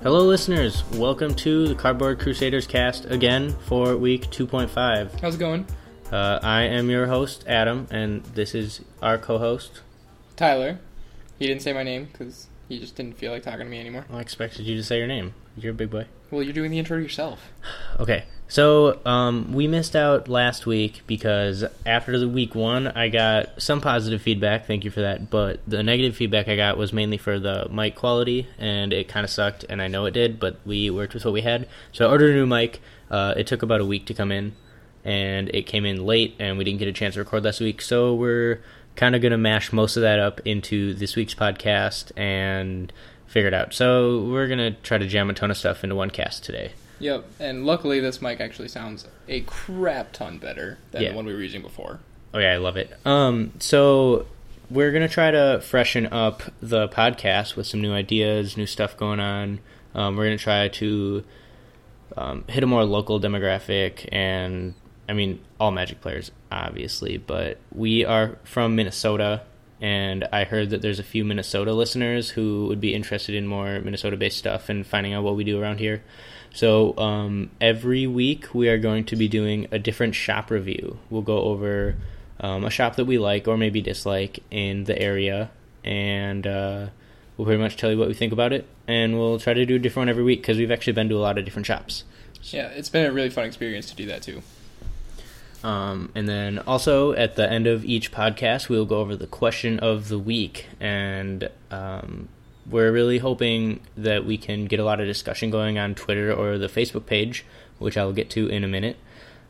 Hello, listeners. Welcome to the Cardboard Crusaders cast again for week 2.5. How's it going? I am your host, Adam, and this is our co-host, Tyler. He didn't say my name because he just didn't feel like talking to me anymore. I expected you to say your name. You're a big boy. Well, you're doing the intro yourself. Okay, so we missed out last week because after the week one, I got some positive feedback. Thank you for that. But the negative feedback I got was mainly for the mic quality, and it kind of sucked, and I know it did, but we worked with what we had. So I ordered a new mic. It took about a week to come in, and it came in late, and we didn't get a chance to record last week. So we're kind of going to mash most of that up into this week's podcast and figure it out. So we're going to try to jam a ton of stuff into one cast today. Yep, and luckily this mic actually sounds a crap ton better than the one we were using before. Oh yeah, I love it. So we're going to try to freshen up the podcast with some new ideas, new stuff going on. We're going to try to hit a more local demographic, and I mean, all Magic players, obviously, but we are from Minnesota, and I heard that there's a few Minnesota listeners who would be interested in more Minnesota-based stuff and finding out what we do around here. So every week we are going to be doing a different shop review. We'll go over a shop that we like or maybe dislike in the area, and we'll pretty much tell you what we think about it, and we'll try to do a different one every week because we've actually been to a lot of different shops. Yeah, it's been a really fun experience to do that too. And then also at the end of each podcast, we'll go over the question of the week, and we're really hoping that we can get a lot of discussion going on Twitter or the Facebook page, which I'll get to in a minute.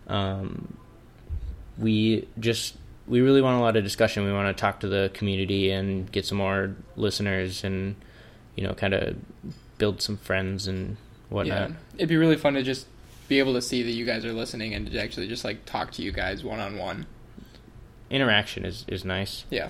We really want a lot of discussion. We want to talk to the community and get some more listeners and, kind of build some friends and whatnot. Yeah, it'd be really fun to just be able to see that you guys are listening and to actually just talk to you guys one-on-one. Interaction is nice. Yeah.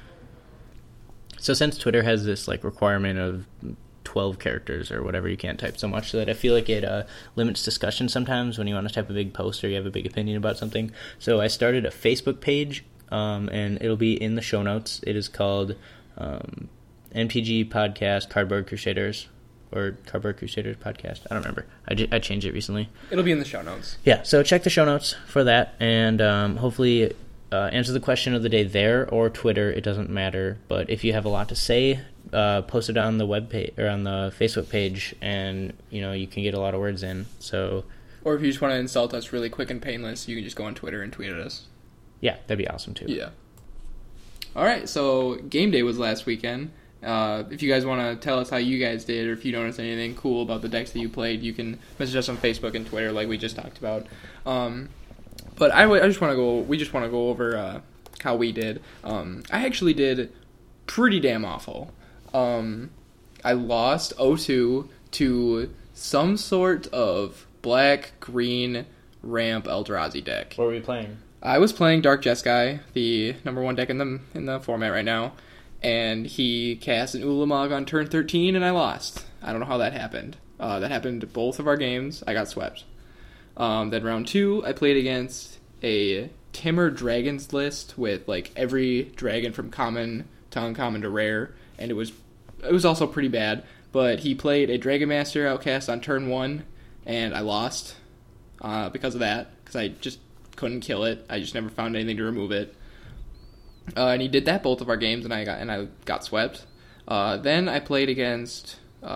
So since Twitter has this requirement of 12 characters or whatever, you can't type so much, so that I feel like it limits discussion sometimes when you want to type a big post or you have a big opinion about something. So I started a Facebook page, and it'll be in the show notes. It is called MTG Podcast Cardboard Crusaders, or Cardboard Crusaders Podcast. I don't remember. I changed it recently. It'll be in the show notes. Yeah, so check the show notes for that, and hopefully answer the question of the day there or Twitter. It doesn't matter. But if you have a lot to say, post it on the web page or on the Facebook page, and you can get a lot of words in. So, or if you just want to insult us really quick and painless, you can just go on Twitter and tweet at us. Yeah, that'd be awesome too. Yeah. All right, so game day was last weekend. If you guys want to tell us how you guys did, or if you noticed anything cool about the decks that you played, you can message us on Facebook and Twitter, like we just talked about. But we just want to go over how we did. I actually did pretty damn awful. I lost 0-2 to some sort of black-green ramp Eldrazi deck. What were we playing? I was playing Dark Jeskai, the number one deck in the format right now. And he cast an Ulamog on turn 13, and I lost. I don't know how that happened. That happened both of our games. I got swept. Then round 2, I played against a Timur Dragons list with every dragon from common to uncommon to rare, and it was also pretty bad. But he played a Dragon Master Outcast on turn 1, and I lost because of that, because I just couldn't kill it. I just never found anything to remove it. And he did that both of our games, and I got swept. Then I played against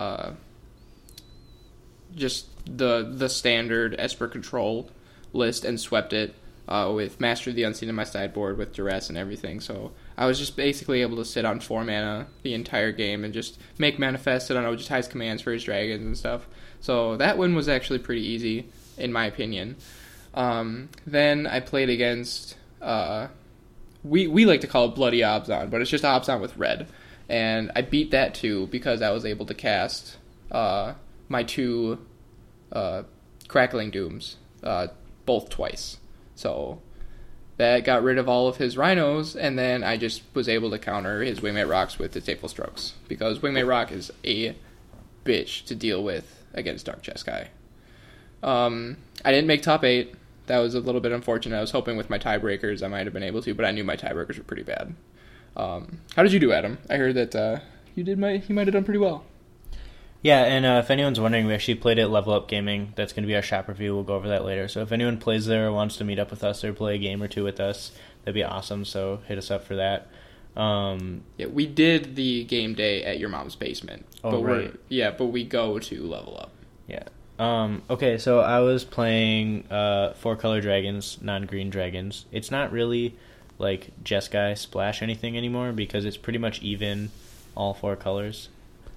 just the standard Esper Control list and swept it with Master of the Unseen in my sideboard with Duress and everything. So I was just basically able to sit on 4 mana the entire game and just make manifest, sit on Ojutai's commands for his dragons and stuff. So that win was actually pretty easy, in my opinion. Then I played against... We like to call it Bloody Abzan, but it's just Abzan with red. And I beat that too because I was able to cast my 2 Crackling Dooms, both twice. So that got rid of all of his Rhinos, and then I just was able to counter his Wingmate Rocks with Disdainful Strokes, because Wingmate Rock is a bitch to deal with against Dark Jeskai. I didn't make top 8. That was a little bit unfortunate. I was hoping with my tiebreakers I might have been able to, but I knew my tiebreakers were pretty bad. How did you do, Adam? I heard that you might have done pretty well. Yeah, and if anyone's wondering, we actually played at Level Up Gaming. That's going to be our shop review. We'll go over that later. So if anyone plays there or wants to meet up with us or play a game or two with us, that'd be awesome. So hit us up for that. Yeah, we did the game day at your mom's basement. Oh, but right. but we go to Level Up. Yeah. Okay, so I was playing 4-color dragons, non-green dragons. It's not really like Jeskai Splash anything anymore because it's pretty much even all 4 colors.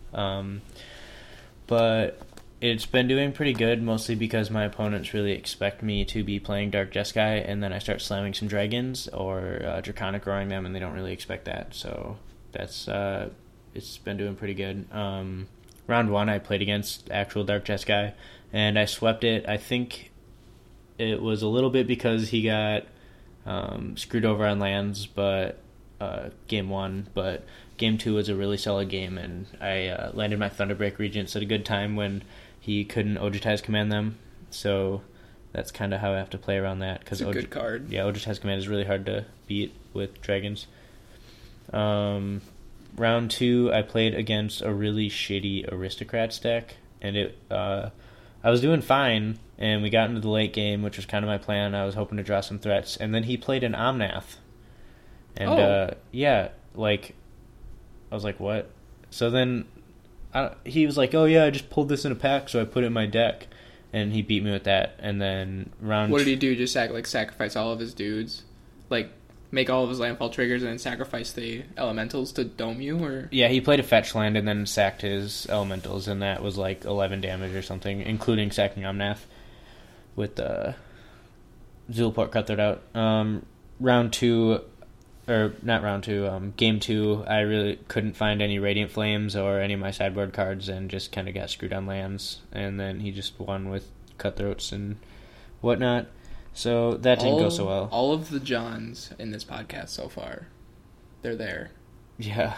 But it's been doing pretty good, mostly because my opponents really expect me to be playing Dark Jeskai, and then I start slamming some dragons or Draconic Roaring them, and they don't really expect that. So that's it's been doing pretty good. Round 1, I played against actual Dark Jeskai, and I swept it. I think it was a little bit because he got screwed over on lands, but game 1, but game 2 was a really solid game, and I landed my Thunderbreak Regents at a good time when he couldn't Ojutize Command them, so that's kind of how I have to play around that. It's a good card. Yeah, Ojutize Command is really hard to beat with dragons. Round 2, I played against a really shitty Aristocrats deck, and I was doing fine, and we got into the late game, which was kind of my plan. I was hoping to draw some threats, and then he played an Omnath. And, I was like, what? So then he was like, oh yeah, I just pulled this in a pack, so I put it in my deck. And he beat me with that. And then What did he do? Just sacrifice all of his dudes? Like, make all of his landfall triggers and then sacrifice the elementals to dome you? Or Yeah, he played a fetch land and then sacked his elementals, and that was like 11 damage or something, including sacking Omnath with the Zulaport Cutthroat out. Game 2, I really couldn't find any Radiant Flames or any of my sideboard cards and just kind of got screwed on lands. And then he just won with Cutthroats and whatnot. So that didn't go so well. All of the Johns in this podcast so far, they're there. Yeah.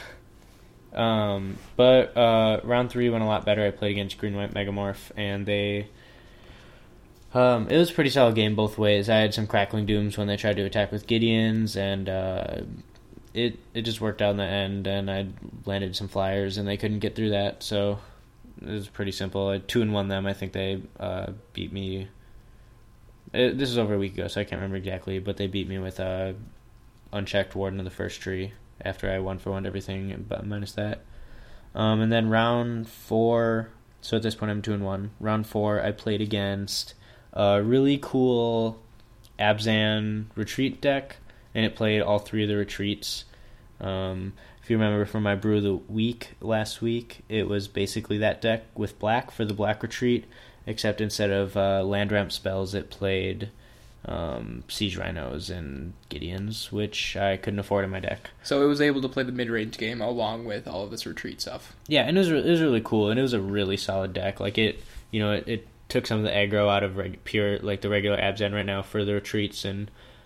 But round 3 went a lot better. I played against Green-White Megamorph, and they... it was a pretty solid game both ways. I had some Crackling Dooms when they tried to attack with Gideons, and it just worked out in the end, and I landed some flyers, and they couldn't get through that, so it was pretty simple. I 2-1 them. I think they beat me... this was over a week ago, so I can't remember exactly, but they beat me with Unchecked Warden of the First Tree after I 1-for-1'd everything, but minus that. And then round 4... So at this point, I'm 2-1. Round 4, I played against... a really cool Abzan retreat deck, and it played all 3 of the retreats. If you remember from my Brew of the Week last week, it was basically that deck with black for the black retreat, except instead of land ramp spells, it played Siege Rhinos and Gideons, which I couldn't afford in my deck. So it was able to play the mid-range game along with all of this retreat stuff. Yeah, and it was really cool, and it was a really solid deck. Like it took some of the aggro out of the regular Abzan right now for the retreats, and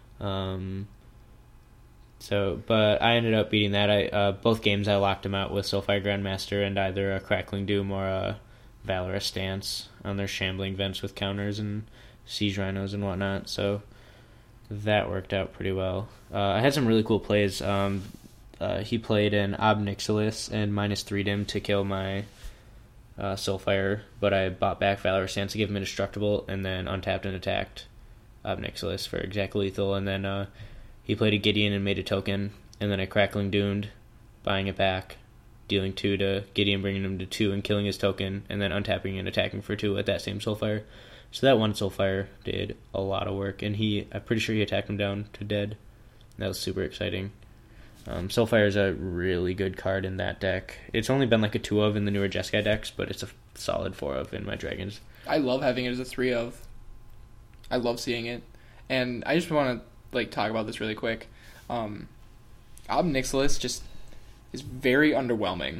but I ended up beating that. Both games I locked him out with Soulfire Grandmaster and either a Crackling Doom or a Valorous Stance on their Shambling Vents with counters and Siege Rhinos and whatnot, so that worked out pretty well. I had some really cool plays. He played an Ob Nixilis and -3'd him to kill my Soulfire, but I bought back Valorous Stance to give him indestructible, and then untapped and attacked Ob Nixilis for exact lethal, and then he played a Gideon and made a token, and then I Crackling Doomed, buying it back, dealing 2 to Gideon, bringing him to 2 and killing his token, and then untapping and attacking for 2 with that same Soulfire. So that one Soulfire did a lot of work, and I'm pretty sure he attacked him down to dead. That was super exciting. Soulfire is a really good card in that deck. It's only been like a 2 of in the newer Jeskai decks, but it's a solid 4 of in my Dragons. I love having it as a 3 of. I love seeing it. And I just want to talk about this really quick. Ob Nixilis just is very underwhelming.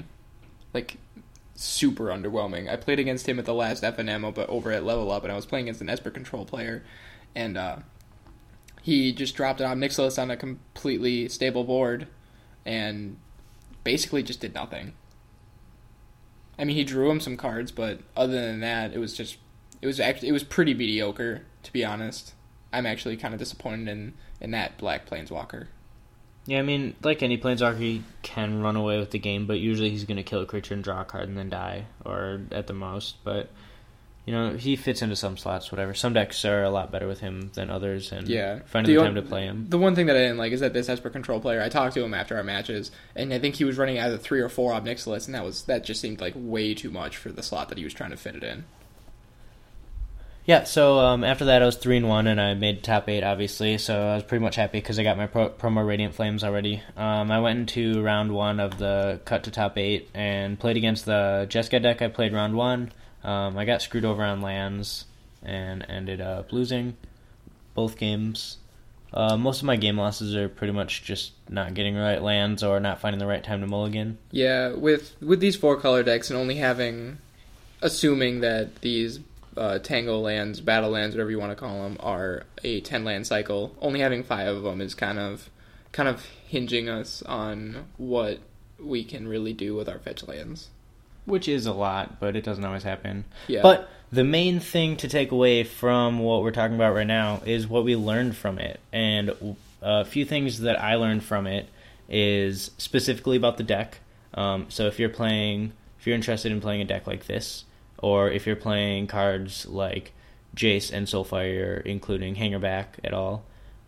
Super underwhelming. I played against him at the last FNM, but over at Level Up, and I was playing against an Esper Control player, and he just dropped an Ob Nixilis on a completely stable board, and basically just did nothing. I mean, he drew him some cards, but other than that, it was pretty mediocre, to be honest. I'm actually kind of disappointed in that Black Planeswalker. Yeah, I mean, like any Planeswalker, he can run away with the game, but usually he's going to kill a creature and draw a card and then die, or at the most. But, he fits into some slots, whatever. Some decks are a lot better with him than others, and finding the time to play him. The one thing that I didn't like is that this Esper Control player, I talked to him after our matches, and I think he was running either 3 or 4 Ob Nixilis, and that just seemed like way too much for the slot that he was trying to fit it in. Yeah, so after that I was 3-1, and I made top 8, obviously, so I was pretty much happy because I got my promo Radiant Flames already. I went into round 1 of the cut to top 8 and played against the Jeskai deck. I played round 1. I got screwed over on lands and ended up losing both games. Most of my game losses are pretty much just not getting the right lands or not finding the right time to mulligan. Yeah, with these 4-color decks and only assuming that these Tango lands, Battle lands, whatever you want to call them, are a 10-land cycle, only having 5 of them is kind of hinging us on what we can really do with our fetch lands. Which is a lot, but it doesn't always happen. Yeah. But the main thing to take away from what we're talking about right now is what we learned from it. And a few things that I learned from it is specifically about the deck. So if you're interested in playing a deck like this, or if you're playing cards like Jace and Soulfire, including Hangerback at all,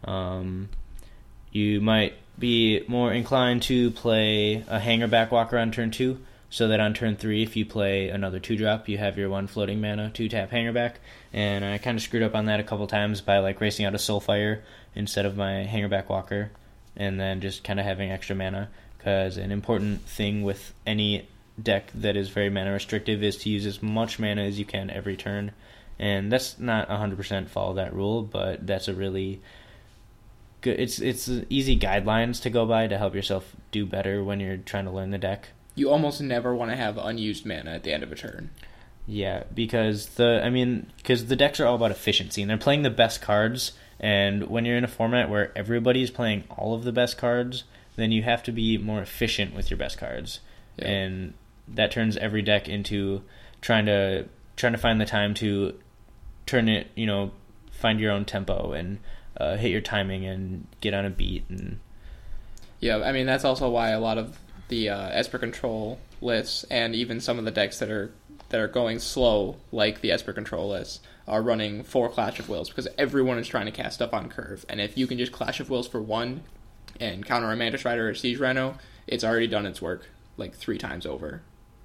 you might be more inclined to play a Hangerback Walker on turn 2, so that on turn 3, if you play another 2-drop, you have your 1 floating mana 2-tap Hangerback. And I kind of screwed up on that a couple times by racing out a Soulfire instead of my Hangerback Walker, and then just kind of having extra mana, because an important thing with any deck that is very mana restrictive is to use as much mana as you can every turn. And that's not 100% follow that rule, but that's a really good, it's easy guidelines to go by to help yourself do better when you're trying to learn the deck. You almost never want to have unused mana at the end of a turn. Yeah, because the decks are all about efficiency, and they're playing the best cards, and when you're in a format where everybody's playing all of the best cards, then you have to be more efficient with your best cards. Yeah. And that turns every deck into trying to find the time to turn it, find your own tempo and hit your timing and get on a beat. And yeah, I mean, that's also why a lot of the Esper Control lists and even some of the decks that are going slow, like the Esper Control lists, are running 4 Clash of Wills, because everyone is trying to cast stuff on curve. And if you can just Clash of Wills for 1 and counter a Mantis Rider or Siege Rhino, it's already done its work 3 times over.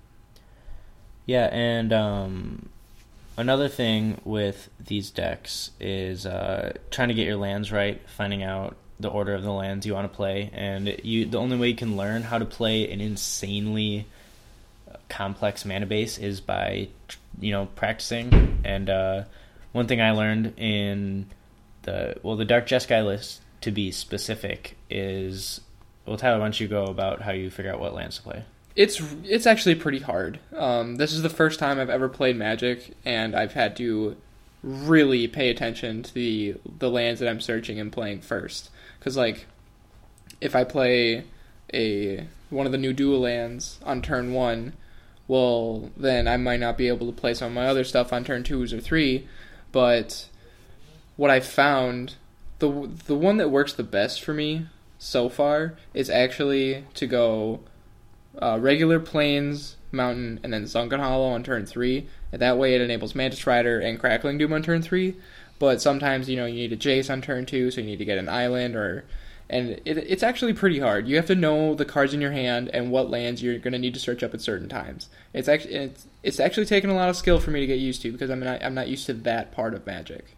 Yeah, and another thing with these decks is trying to get your lands right, finding out the order of the lands you want to play, and the only way you can learn how to play an insanely complex mana base is by practicing. And one thing I learned in the Dark Jeskai list, to be specific, is, Tyler, why don't you go about how you figure out what lands to play? It's actually pretty hard. This is the first time I've ever played Magic, and I've had to really pay attention to the lands that I'm searching and playing first. Because, if I play one of the new dual lands on turn 1, well, then I might not be able to play some of my other stuff on turn 2s or 3. But what I found, the one that works the best for me so far is actually to go regular Plains, Mountain, and then Sunken Hollow on turn 3. And that way it enables Mantis Rider and Crackling Doom on turn 3. But sometimes, you need a Jace on turn 2, so you need to get an island, and it's actually pretty hard. You have to know the cards in your hand and what lands you're going to need to search up at certain times. It's actually taken a lot of skill for me to get used to, because I'm not used to that part of Magic.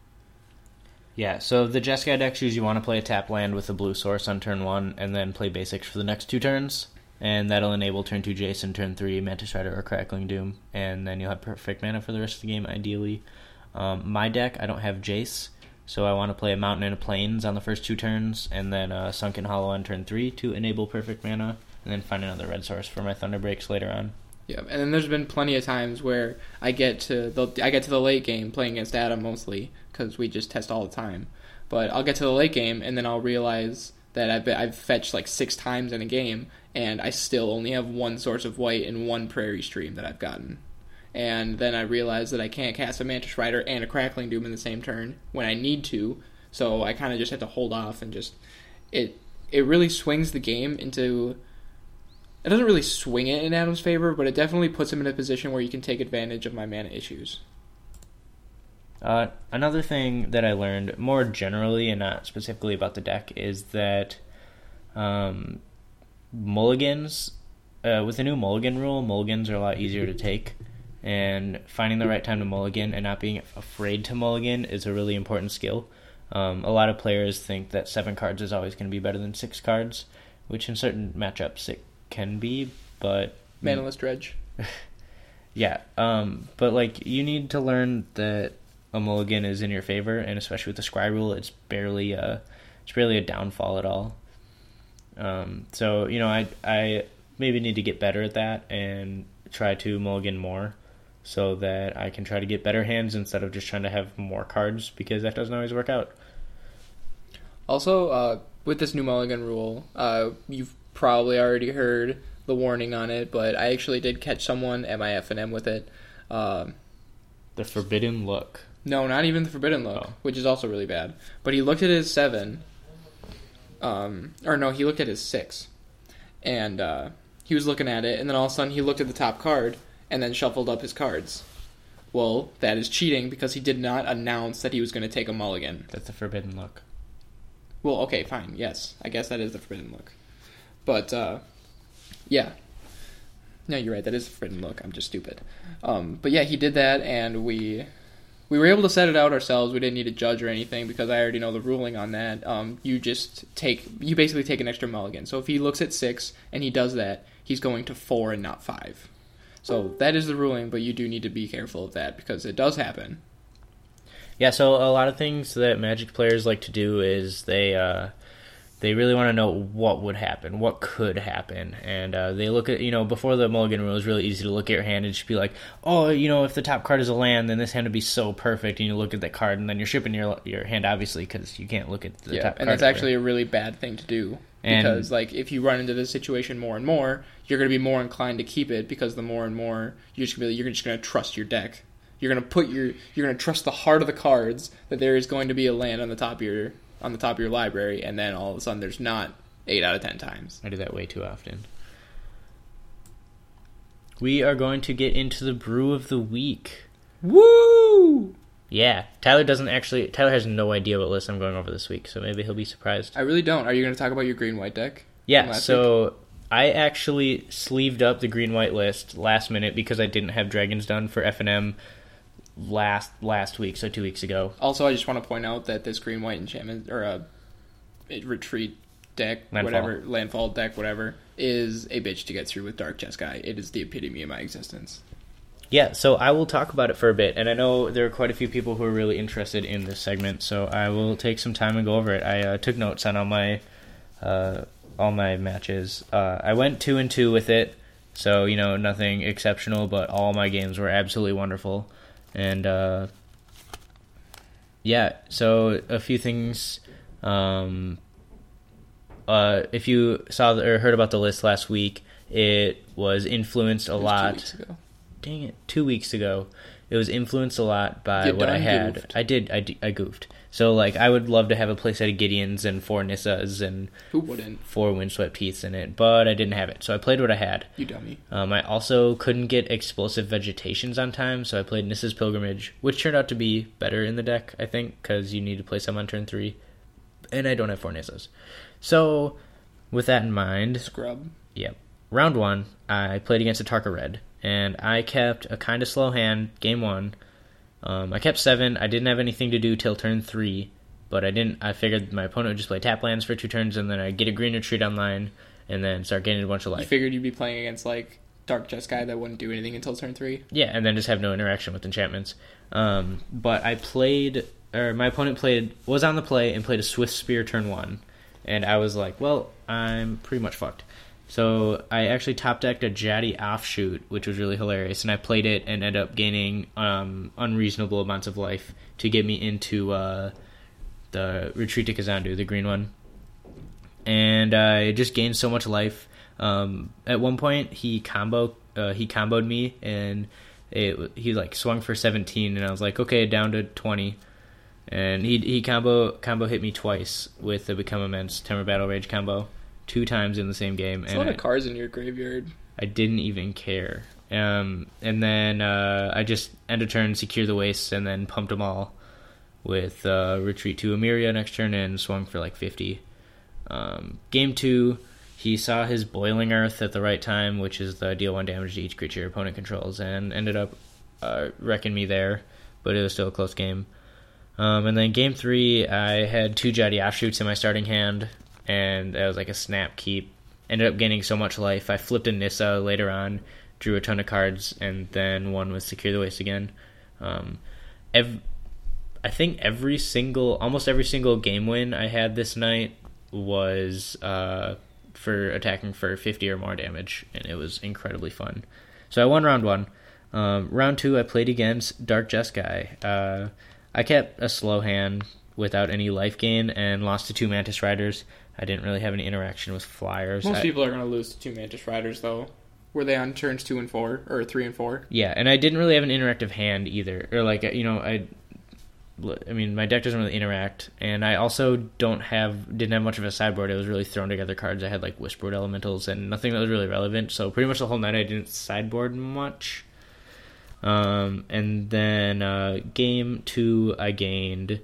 Yeah, so the Jeskai deck choose you want to play a tap land with a blue source on turn 1, and then play basics for the next 2 turns. And that'll enable turn 2 Jace and turn 3 Mantis Rider or Crackling Doom, and then you'll have perfect mana for the rest of the game, ideally. My deck, I don't have Jace, so I want to play a Mountain and a Plains on the first 2 turns, and then Sunken Hollow on turn 3 to enable perfect mana, and then find another red source for my Thunder Breaks later on. Yeah, and then there's been plenty of times where I get to the late game, playing against Adam mostly, because we just test all the time. But I'll get to the late game, and then I'll realize that I've fetched 6 times in a game, and I still only have 1 source of white and 1 Prairie Stream that I've gotten. And then I realize that I can't cast a Mantis Rider and a Crackling Doom in the same turn when I need to, so I kind of just have to hold off and just... it really swings the game into. It doesn't really swing it in Adam's favor, but it definitely puts him in a position where you can take advantage of my mana issues. Another thing that I learned more generally and not specifically about the deck is that mulligans, with the new mulligan rule, mulligans are a lot easier to take, and finding the right time to mulligan and not being afraid to mulligan is a really important skill. A lot of players think that 7 cards is always going to be better than 6 cards, which in certain matchups it can be, but... Manaless Dredge. Yeah, but like you need to learn that a mulligan is in your favor, and especially with the scry rule, it's barely a downfall at all. So you know, I maybe need to get better at that and try to mulligan more, so that I can try to get better hands instead of just trying to have more cards, because that doesn't always work out. Also, with this new mulligan rule, you've probably already heard the warning on it, but I actually did catch someone at my FNM with it. The Forbidden Look. No, not even the Forbidden Look, Oh. which is also really bad. But he looked at his 7, he looked at his 6, and he was looking at it, and then all of a sudden he looked at the top card, and then shuffled up his cards. Well, that is cheating, because he did not announce that he was going to take a mulligan. That's the Forbidden Look. Well, okay, fine, yes. I guess that is the Forbidden Look. But, yeah. No, you're right, that is the Forbidden Look. I'm just stupid. But yeah, he did that, and we were able to set it out ourselves. We didn't need a judge or anything, because I already know the ruling on that. You basically take an extra mulligan. So if he looks at 6, and he does that, he's going to 4 and not 5. So that is the ruling, but you do need to be careful of that, because it does happen. Yeah, so a lot of things that Magic players like to do is they really want to know what would happen, what could happen, and they look at, before the mulligan rule, it's really easy to look at your hand and just be like, oh, if the top card is a land, then this hand would be so perfect, and you look at that card, and then you're shipping your hand, obviously, because you can't look at the top card. And that's actually a really bad thing to do, because if you run into this situation more and more, you're going to be more inclined to keep it, because the more and more, you're just going to trust your deck. You're going to trust the heart of the cards that there is going to be a land on the top of your library, and then all of a sudden there's not 8 out of 10 times. I do that way too often. We are going to get into the brew of the week. Woo! Yeah, Tyler has no idea what list I'm going over this week, so maybe he'll be surprised. I really don't. Are you going to talk about your green-white deck? Yeah, so I actually sleeved up the green-white list last minute because I didn't have Dragons done for FNM last week, so 2 weeks ago. Also, I just want to point out that this green-white enchantment, or a retreat deck, landfall deck, whatever, is a bitch to get through with Dark Jeskai. It is the epitome of my existence. Yeah, so I will talk about it for a bit, and I know there are quite a few people who are really interested in this segment, so I will take some time and go over it. I took notes on all my matches. I went 2-2 with it, so nothing exceptional, but all my games were absolutely wonderful. And so a few things. If you saw or heard about the list last week, it was influenced a lot. 2 weeks ago. Dang it, 2 weeks ago. It was influenced a lot by what I had. Goofed. I goofed. So, I would love to have a playset of Gideons and 4 Nissas and who wouldn't? 4 Windswept Heaths in it, but I didn't have it. So I played what I had. You dummy. I also couldn't get Explosive Vegetations on time, so I played Nissa's Pilgrimage, which turned out to be better in the deck, I think, because you need to play some on turn 3, and I don't have 4 Nissas. So, with that in mind... Scrub. Yep. Round 1, I played against a Tarka Red, and I kept a kind of slow hand, game 1. I kept 7. I didn't have anything to do till turn 3, but I figured my opponent would just play tap lands for 2 turns, and then I'd get a green retreat online, and then start getting a bunch of life. You figured you'd be playing against, Dark Jeskai that wouldn't do anything until turn 3? Yeah, and then just have no interaction with enchantments. But my opponent was on the play and played a Swift Spear turn 1, and I was like, well, I'm pretty much fucked. So I actually top-decked a Jaddy Offshoot, which was really hilarious, and I played it and ended up gaining unreasonable amounts of life to get me into the Retreat to Kazandu, the green one. And I just gained so much life. At one point, he comboed me, and he swung for 17, and I was like, okay, down to 20. And he combo hit me twice with the Become Immense Temur Battle Rage combo, 2 times in the same game. There's a lot of cards in your graveyard. I didn't even care. And then I just end of turn, Secure the Wastes, and then pumped them all with Retreat to Emeria next turn and swung for like 50. Game 2, he saw his Boiling Earth at the right time, which is the deal 1 damage to each creature your opponent controls, and ended up wrecking me there, but it was still a close game. And then game 3, I had 2 Jedi Offshoots in my starting hand, and that was like a snap keep. Ended up gaining so much life. I flipped a Nissa later on, drew a ton of cards, and then won with Secure the Waste again. I think almost every single game win I had this night was for attacking for 50 or more damage, and it was incredibly fun. So I won round 1. Round 2, I played against Dark Jeskai. I kept a slow hand without any life gain and lost to 2 Mantis Riders. I didn't really have any interaction with flyers. Most people are going to lose to 2 Mantis Riders, though. Were they on turns 2 and 4, or 3 and 4? Yeah, and I didn't really have an interactive hand either. Or like, I mean, my deck doesn't really interact, and I also didn't have much of a sideboard. It was really thrown together cards. I had like Whisperwood Elementals and nothing that was really relevant. So pretty much the whole night I didn't sideboard much. And then game 2, I gained.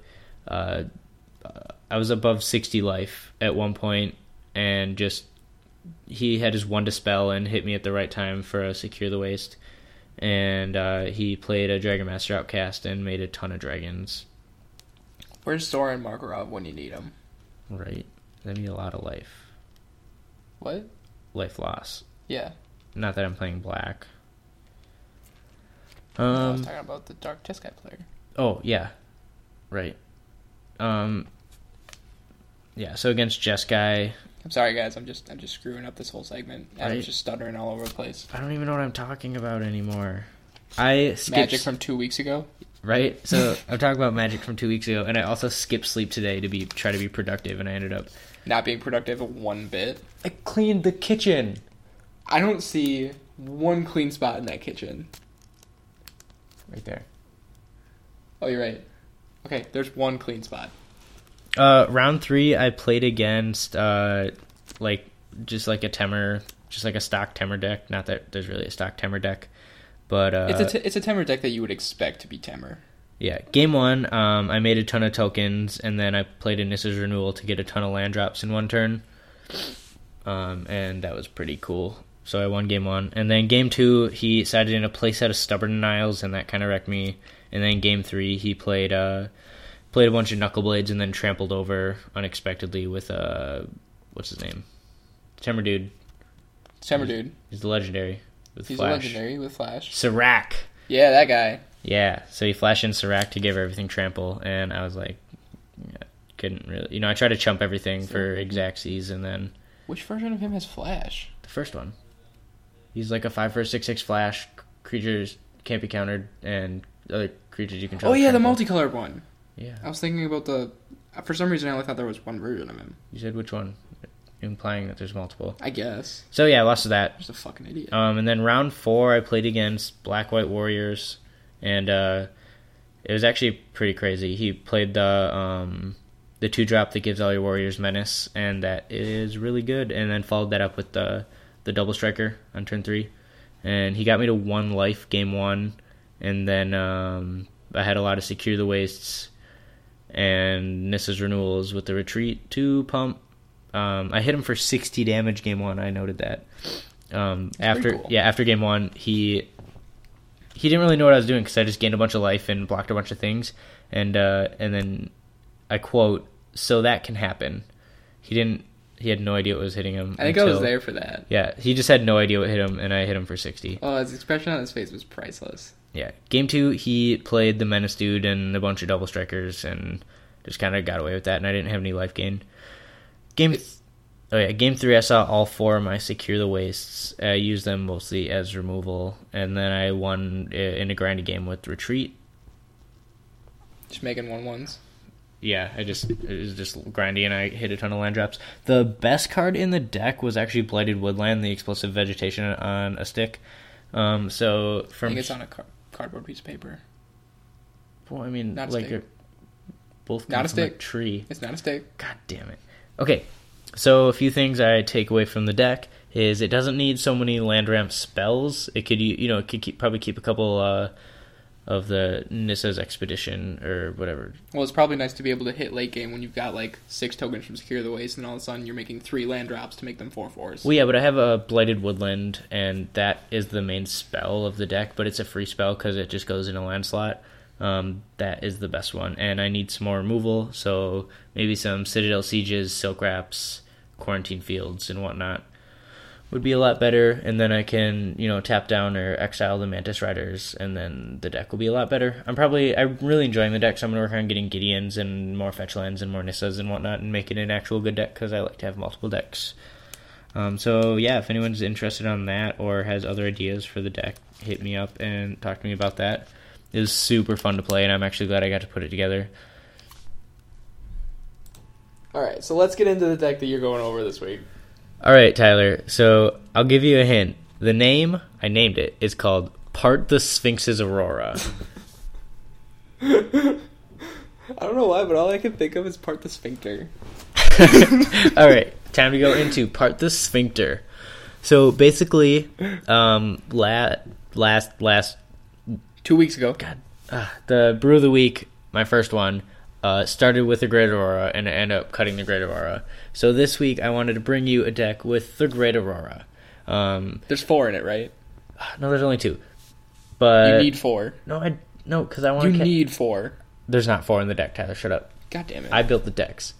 I was above 60 life at one point, and he had his 1 Dispel and hit me at the right time for a Secure the Waste. And he played a Dragon Master Outcast and made a ton of dragons. Where's Soren Markarov when you need him? Right. That'd be a lot of life. What? Life loss. Yeah. Not that I'm playing black. I was talking about the Dark Jeskai player. Oh, yeah. Right. Yeah, so against Jeskai... I'm sorry, guys. I'm just screwing up this whole segment. I'm just stuttering all over the place. I don't even know what I'm talking about anymore. I skipped... Magic from 2 weeks ago? Right? So I'm talking about Magic from 2 weeks ago, and I also skipped sleep today to try to be productive, and I ended up... Not being productive one bit? I cleaned the kitchen! I don't see one clean spot in that kitchen. Right there. Oh, you're right. Okay, there's one clean spot. Round 3, I played against, just like a Temur, just like a stock Temur deck. Not that there's really a stock Temur deck, but... It's a Temur deck that you would expect to be Temur. Yeah. Game 1, I made a ton of tokens, and then I played a Nissa's Renewal to get a ton of land drops in one turn. And that was pretty cool. So I won game 1. And then game 2, he sided in a playset of Stubborn Denials, and that kind of wrecked me. And then game 3, he played a bunch of Knuckle Blades and then trampled over unexpectedly with what's his name? Temur Dude. Temur Dude. He's the legendary with He's Flash. a legendary with Flash. Serac. Yeah, that guy. Yeah, so he flashed in Serac to give everything trample, and I was like, couldn't really... I tried to chump everything for Xaxes, and then... Which version of him has Flash? The first one. He's like a 5 for 6/6 Flash. Creatures can't be countered, and other creatures you control... Oh yeah, the multicolored one. Yeah. I was thinking about the... For some reason, I only thought there was one version of him. You said which one? Implying that there's multiple. I guess. So yeah, I lost to that. I'm just a fucking idiot. And then round 4, I played against Black-White Warriors, and it was actually pretty crazy. He played the 2-drop that gives all your warriors menace, and that is really good. And then followed that up with the double striker on turn 3, and he got me to 1 life game 1. And then I had a lot of Secure the Wastes and Nissa's Renewals with the Retreat 2 pump. I hit him for 60 damage game 1. I noted that. After game 1, he didn't really know what I was doing because I just gained a bunch of life and blocked a bunch of things, and then I quote, "So that can happen." He had no idea what was hitting him. I think I was there for that. Yeah, he just had no idea what hit him, and I hit him for 60. Oh, his expression on his face was priceless. Yeah. Game 2, he played the Menace Dude and a bunch of double strikers, and just kind of got away with that, and I didn't have any life gain. Game 3, I saw all 4 of my Secure the Wastes. I used them mostly as removal, and then I won in a grindy game with Retreat. Just making 1/1s. Yeah, it was just grindy, and I hit a ton of land drops. The best card in the deck was actually Blighted Woodland, the explosive vegetation on a stick. I think it's on a cardboard piece of paper. Well, I mean, not like stick. both Not come a from a stick. tree. It's not a stick. God damn it. Okay, so a few things I take away from the deck is it doesn't need so many land ramp spells. It could, it could probably keep a couple of the Nissa's Expedition or whatever. Well, it's probably nice to be able to hit late game when you've got like 6 tokens from Secure the Waste, and all of a sudden you're making 3 land drops to make them 4/4s. Well, yeah, but I have a Blighted Woodland, and that is the main spell of the deck, but it's a free spell because it just goes in a land slot. That is the best one, and I need some more removal, so maybe some Citadel Sieges, Silk Wraps, Quarantine Fields, and whatnot would be a lot better, and then I can, tap down or exile the Mantis Riders, and then the deck will be a lot better. I'm really enjoying the deck, so I'm going to work on getting Gideons and more fetch lands and more Nissas and whatnot, and make it an actual good deck, because I like to have multiple decks. So yeah, if anyone's interested on that, or has other ideas for the deck, hit me up and talk to me about that. It was super fun to play, and I'm actually glad I got to put it together. Alright, so let's get into the deck that you're going over this week. All right, Tyler. So I'll give you a hint. The name, I named it, is called Part the Sphinx's Aurora. I don't know why, but all I can think of is Part the Sphincter. All right, time to go into Part the Sphincter. So basically, last 2 weeks ago. God, the Brew of the Week, my first one, started with the Great Aurora, and I ended up cutting the Great Aurora. So this week, I wanted to bring you a deck with the Great Aurora. There's 4 in it, right? No, there's only 2. But you need 4. No, because I want to. You need 4. There's not 4 in the deck, Tyler. Shut up. God damn it. I built the decks.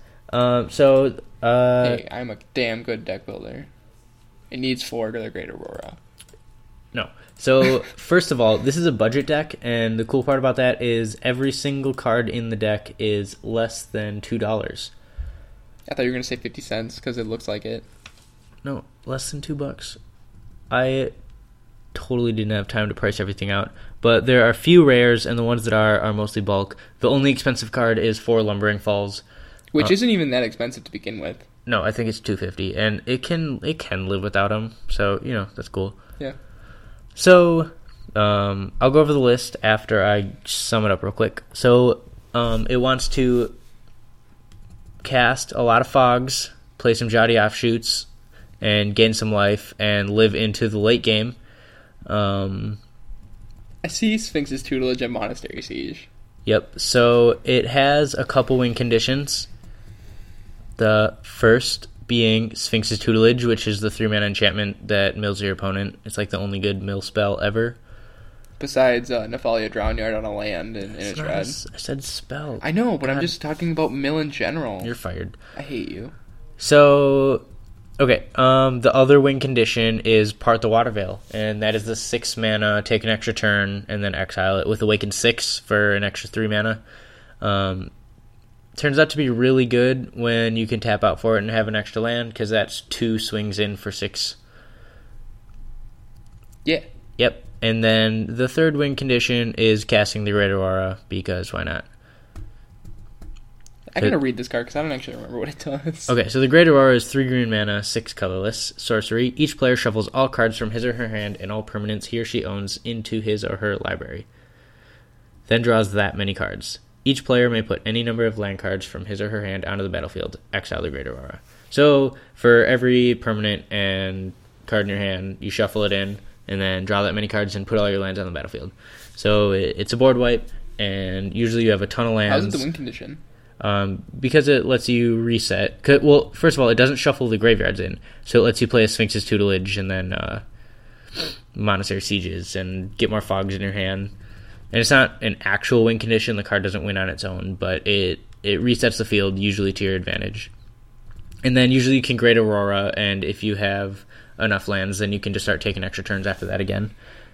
Hey, I'm a damn good deck builder. It needs 4 to the Great Aurora. No. So, first of all, this is a budget deck, and the cool part about that is every single card in the deck is less than $2. I thought you were going to say 50 cents, because it looks like it. No, less than $2. I totally didn't have time to price everything out, but there are few rares, and the ones that are mostly bulk. The only expensive card is 4 Lumbering Falls. Which isn't even that expensive to begin with. No, I think it's $250, and it can live without them, so, that's cool. Yeah. So, I'll go over the list after I sum it up real quick. So, it wants to cast a lot of fogs, play some Jodi Offshoots, and gain some life, and live into the late game. I see Sphinx's tutelage at Monastery Siege. Yep, so it has a couple win conditions. The first being Sphinx's Tutelage, which is the 3-mana enchantment that mills your opponent. It's like the only good mill spell ever. Besides Nephalia Drownyard on a land in Innistrad. I said spell. I know, but God. I'm just talking about mill in general. You're fired. I hate you. So, okay, the other win condition is Part the Waterveil, and that is the 6 mana, take an extra turn, and then exile it with Awaken 6 for an extra 3 mana. Turns out to be really good when you can tap out for it and have an extra land, because that's 2 swings in for 6. Yeah. Yep. And then the third win condition is casting the Great Aurora, because why not? I gotta read this card, because I don't actually remember what it does. Okay, so the Great Aurora is 3 green mana, 6 colorless, sorcery. Each player shuffles all cards from his or her hand and all permanents he or she owns into his or her library. Then draws that many cards. Each player may put any number of land cards from his or her hand onto the battlefield. Exile the Great Aurora. So, for every permanent and card in your hand, you shuffle it in, and then draw that many cards and put all your lands on the battlefield. So, it's a board wipe, and usually you have a ton of lands. How's it the win condition? Because it lets you reset. Well, first of all, it doesn't shuffle the graveyards in, so it lets you play a Sphinx's Tutelage and then Monastery Sieges and get more fogs in your hand. And it's not an actual win condition. The card doesn't win on its own, but it resets the field, usually to your advantage. And then usually you can Great Aurora, and if you have enough lands, then you can just start taking extra turns after that again.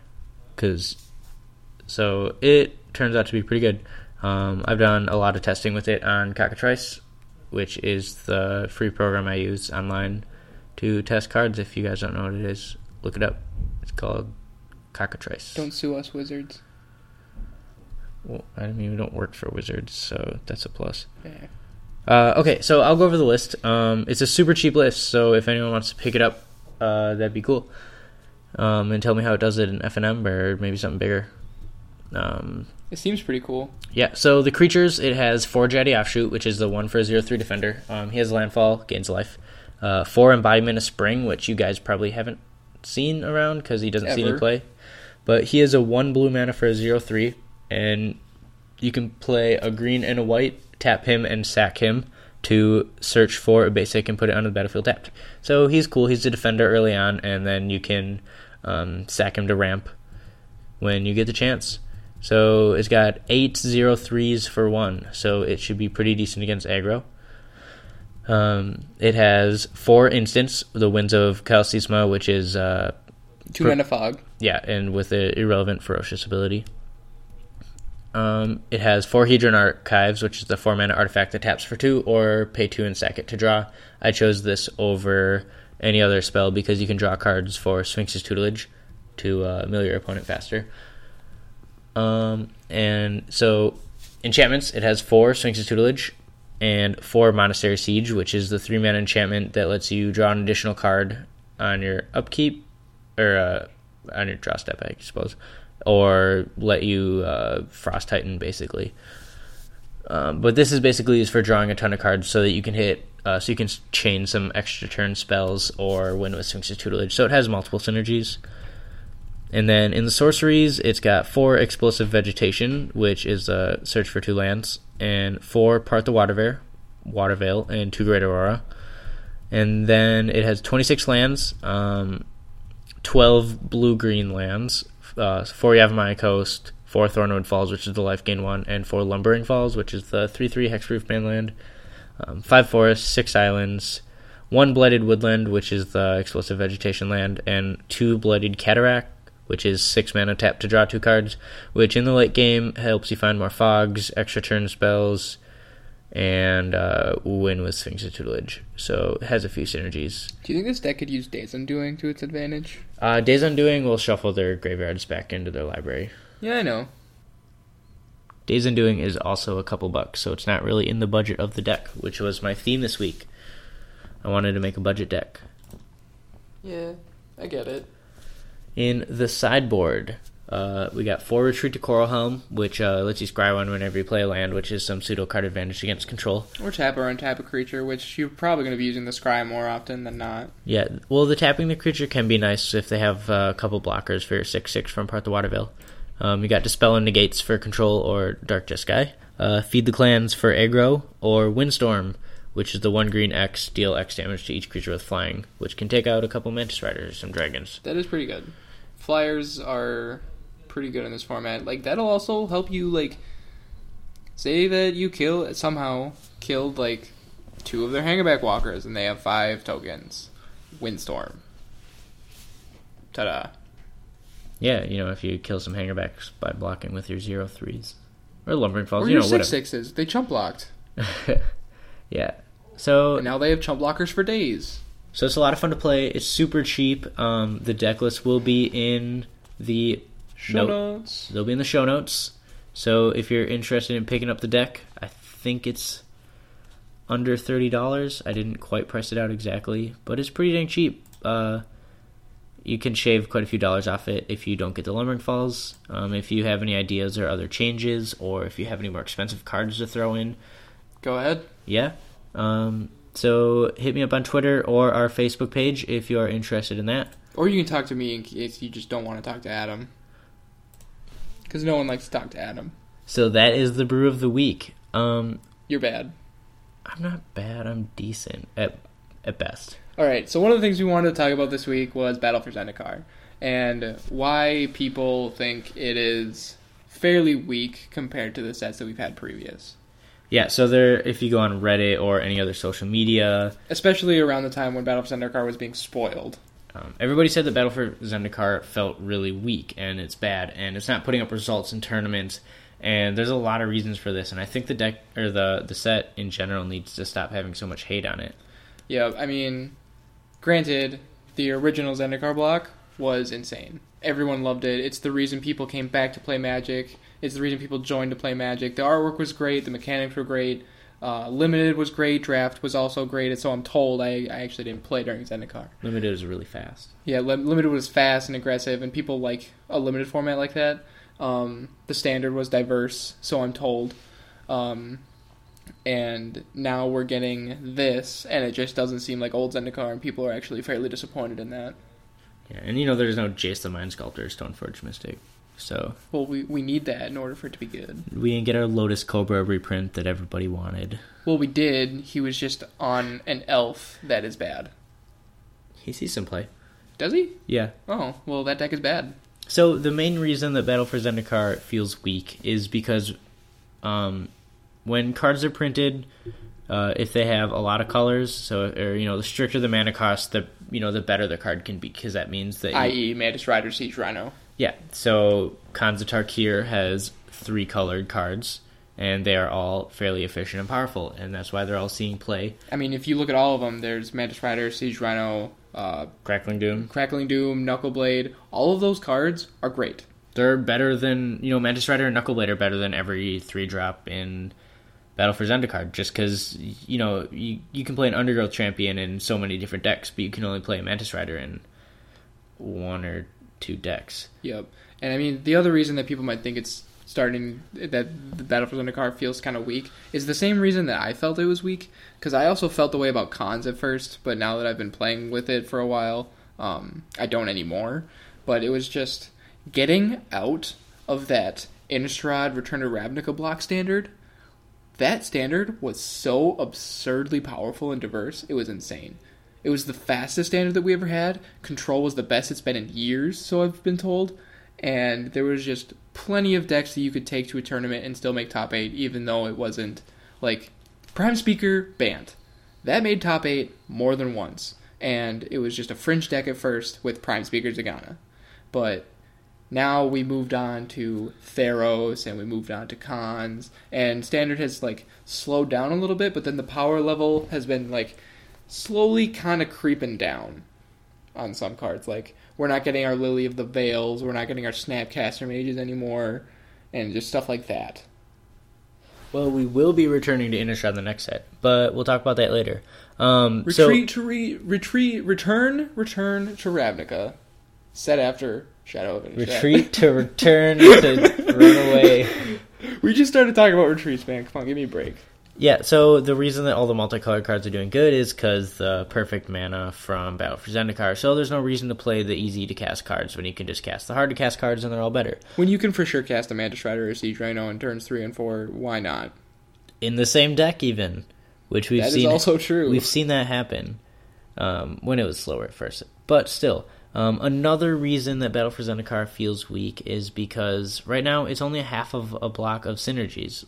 So it turns out to be pretty good. I've done a lot of testing with it on Cockatrice, which is the free program I use online to test cards. If you guys don't know what it is, look it up. It's called Cockatrice. Don't sue us, Wizards. Well, I mean, we don't work for Wizards, so that's a plus. Yeah. Okay, so I'll go over the list. It's a super cheap list, so if anyone wants to pick it up, that'd be cool. And tell me how it does it in FNM or maybe something bigger. It seems pretty cool. Yeah, so the creatures, it has 4 Jetty Offshoot, which is the 1 for a 0/3 defender. He has Landfall, gains life. 4 Embodiment of Spring, which you guys probably haven't seen around because he doesn't see any play. But he is a 1 blue mana for a 0/3, and you can play a green and a white, tap him and sack him to search for a basic and put it on the battlefield tapped. So he's cool. He's a defender early on, and then you can sack him to ramp when you get the chance. So it's got 8 0/3s for 1, so it should be pretty decent against aggro. It has 4 instants, the Winds of Kalsisma, which is 2 mana fog. Yeah, and with the irrelevant ferocious ability. It has 4 Hedron Archives, which is the 4 mana artifact that taps for 2, or pay 2 and sack it to draw. I chose this over any other spell because you can draw cards for Sphinx's Tutelage to mill your opponent faster. And so, enchantments, it has 4 Sphinx's Tutelage and 4 Monastery Siege, which is the 3 mana enchantment that lets you draw an additional card on your upkeep, or on your draw step, I suppose, or let you Frost Titan, basically. But this is basically used for drawing a ton of cards so that you can hit, so you can chain some extra turn spells or win with Sphinx's Tutelage. So it has multiple synergies. And then in the sorceries, it's got 4 Explosive Vegetation, which is a search for 2 lands, and 4 Part the Watervale, and 2 Great Aurora. And then it has 26 lands, 12 blue-green lands, 4 Yavimaya Coast, 4 Thornwood Falls, which is the life gain 1, and 4 Lumbering Falls, which is the 3/3 hexproof mainland, 5 forests, 6 islands, 1 Blighted Woodland, which is the explosive vegetation land, and 2 Blighted Cataract, which is 6 mana tap to draw 2 cards, which in the late game helps you find more fogs, extra turn spells, and win with Sphinx's Tutelage. So it has a few synergies. Do you think this deck could use Days Undoing to its advantage? Days Undoing will shuffle their graveyards back into their library. Yeah, I know. Days Undoing is also a couple bucks, so it's not really in the budget of the deck, which was my theme this week. I wanted to make a budget deck. Yeah, I get it. In the sideboard, we got 4 Retreat to Coralhelm, which lets you scry 1 whenever you play a land, which is some pseudo card advantage against control. Or tap or untap a creature, which you're probably going to be using the scry more often than not. Yeah, well, the tapping the creature can be nice if they have a couple blockers for your 6/6 from Part the Watervale. You got Dispel and Negates for control or Dark Jeskai. Feed the Clans for aggro, or Windstorm, which is the 1 green X, deal X damage to each creature with flying, which can take out a couple Mantis Riders or some dragons. That is pretty good. Flyers are pretty good in this format. Like, that'll also help you, like, say that you somehow killed, like, 2 of their Hangerback Walkers, and they have 5 tokens. Windstorm. Ta-da. Yeah, if you kill some Hangerbacks by blocking with your 0/3s. Or Lumbering Falls, or your 6/6s. They chump blocked. Yeah. So and now they have chump blockers for days. So it's a lot of fun to play. It's super cheap. The deck list will be in the show notes. They'll be in the show notes. So if you're interested in picking up the deck, I think it's under $30. I didn't quite price it out exactly, but it's pretty dang cheap. You can shave quite a few dollars off it if you don't get the Lumbering Falls. If you have any ideas or other changes, or if you have any more expensive cards to throw in, go ahead. Yeah. So hit me up on Twitter or our Facebook page if you are interested in that. Or you can talk to me if you just don't want to talk to Adam. Because no one likes to talk to Adam. So that is the brew of the week. You're bad. I'm not bad. I'm decent at best. Alright, so one of the things we wanted to talk about this week was Battle for Zendikar. And why people think it is fairly weak compared to the sets that we've had previous. Yeah, so if you go on Reddit or any other social media... Especially around the time when Battle for Zendikar was being spoiled. Everybody said that Battle for Zendikar felt really weak, and it's bad, and it's not putting up results in tournaments, and there's a lot of reasons for this, and I think the deck, or the set in general, needs to stop having so much hate on it. Yeah, I mean, granted, the original Zendikar block was insane. Everyone loved it. It's the reason people came back to play Magic. It's the reason people joined to play Magic. The artwork was great. The mechanics were great. Limited was great. Draft was also great. And so I'm told I actually didn't play during Zendikar. Limited was really fast. Yeah, Limited was fast and aggressive, and people like a limited format like that. The standard was diverse, so I'm told. And now we're getting this, and it just doesn't seem like old Zendikar, and people are actually fairly disappointed in that. Yeah, and there's no Jace the Mind Sculptor, Stoneforge Mystic. So well, we need that in order for it to be good. We didn't get our Lotus Cobra reprint that everybody wanted. Well, we did. He was just on an elf that is bad. He sees some play. Does he? Yeah. Oh, well, that deck is bad. So the main reason that Battle for Zendikar feels weak is because when cards are printed, if they have a lot of colors, the stricter the mana cost, the better the card can be, because that means that i.e. Mantis Rider, Siege Rhino. Yeah, so Khans of Tarkir has 3 colored cards, and they are all fairly efficient and powerful, and that's why they're all seeing play. I mean, if you look at all of them, there's Mantis Rider, Siege Rhino, Crackling Doom, Knuckleblade. All of those cards are great. They're better than, Mantis Rider and Knuckleblade are better than every 3-drop in Battle for Zendikar, just because, you can play an Undergrowth Champion in so many different decks, but you can only play a Mantis Rider in 1 or 2 decks. Yep. And I mean, the other reason that people might think it's starting, that the Battle for Zendikar feels kind of weak, is the same reason that I felt it was weak, because I also felt the way about Khans at first, but now that I've been playing with it for a while, I don't anymore. But it was just getting out of that Innistrad Return to Ravnica block standard. That standard was so absurdly powerful and diverse, it was insane. It was the fastest standard that we ever had. Control was the best it's been in years, so I've been told. And there was just plenty of decks that you could take to a tournament and still make top 8, even though it wasn't, Prime Speaker banned. That made top 8 more than once. And it was just a fringe deck at first with Prime Speaker Zagana. But now we moved on to Theros, and we moved on to Khans, and Standard has, slowed down a little bit, but then the power level has been, slowly kind of creeping down on some cards. We're not getting our Lily of the Veils, we're not getting our Snapcaster Mages anymore, and just stuff like that. Well, we will be returning to Innistrad the next set, but we'll talk about that later. Return to Ravnica. Set after Shadow of Innistrad. Retreat to return to run away. We just started talking about retreats, man. Come on, give me a break. Yeah, so the reason that all the multicolored cards are doing good is because the perfect mana from Battle for Zendikar. So there's no reason to play the easy-to-cast cards when you can just cast the hard-to-cast cards and they're all better. When you can for sure cast a Mantis Rider or Siege Rhino in turns 3 and 4, why not? In the same deck, even. Which we've seen. That is also true. We've seen that happen when it was slower at first. But still, another reason that Battle for Zendikar feels weak is because right now it's only half of a block of synergies.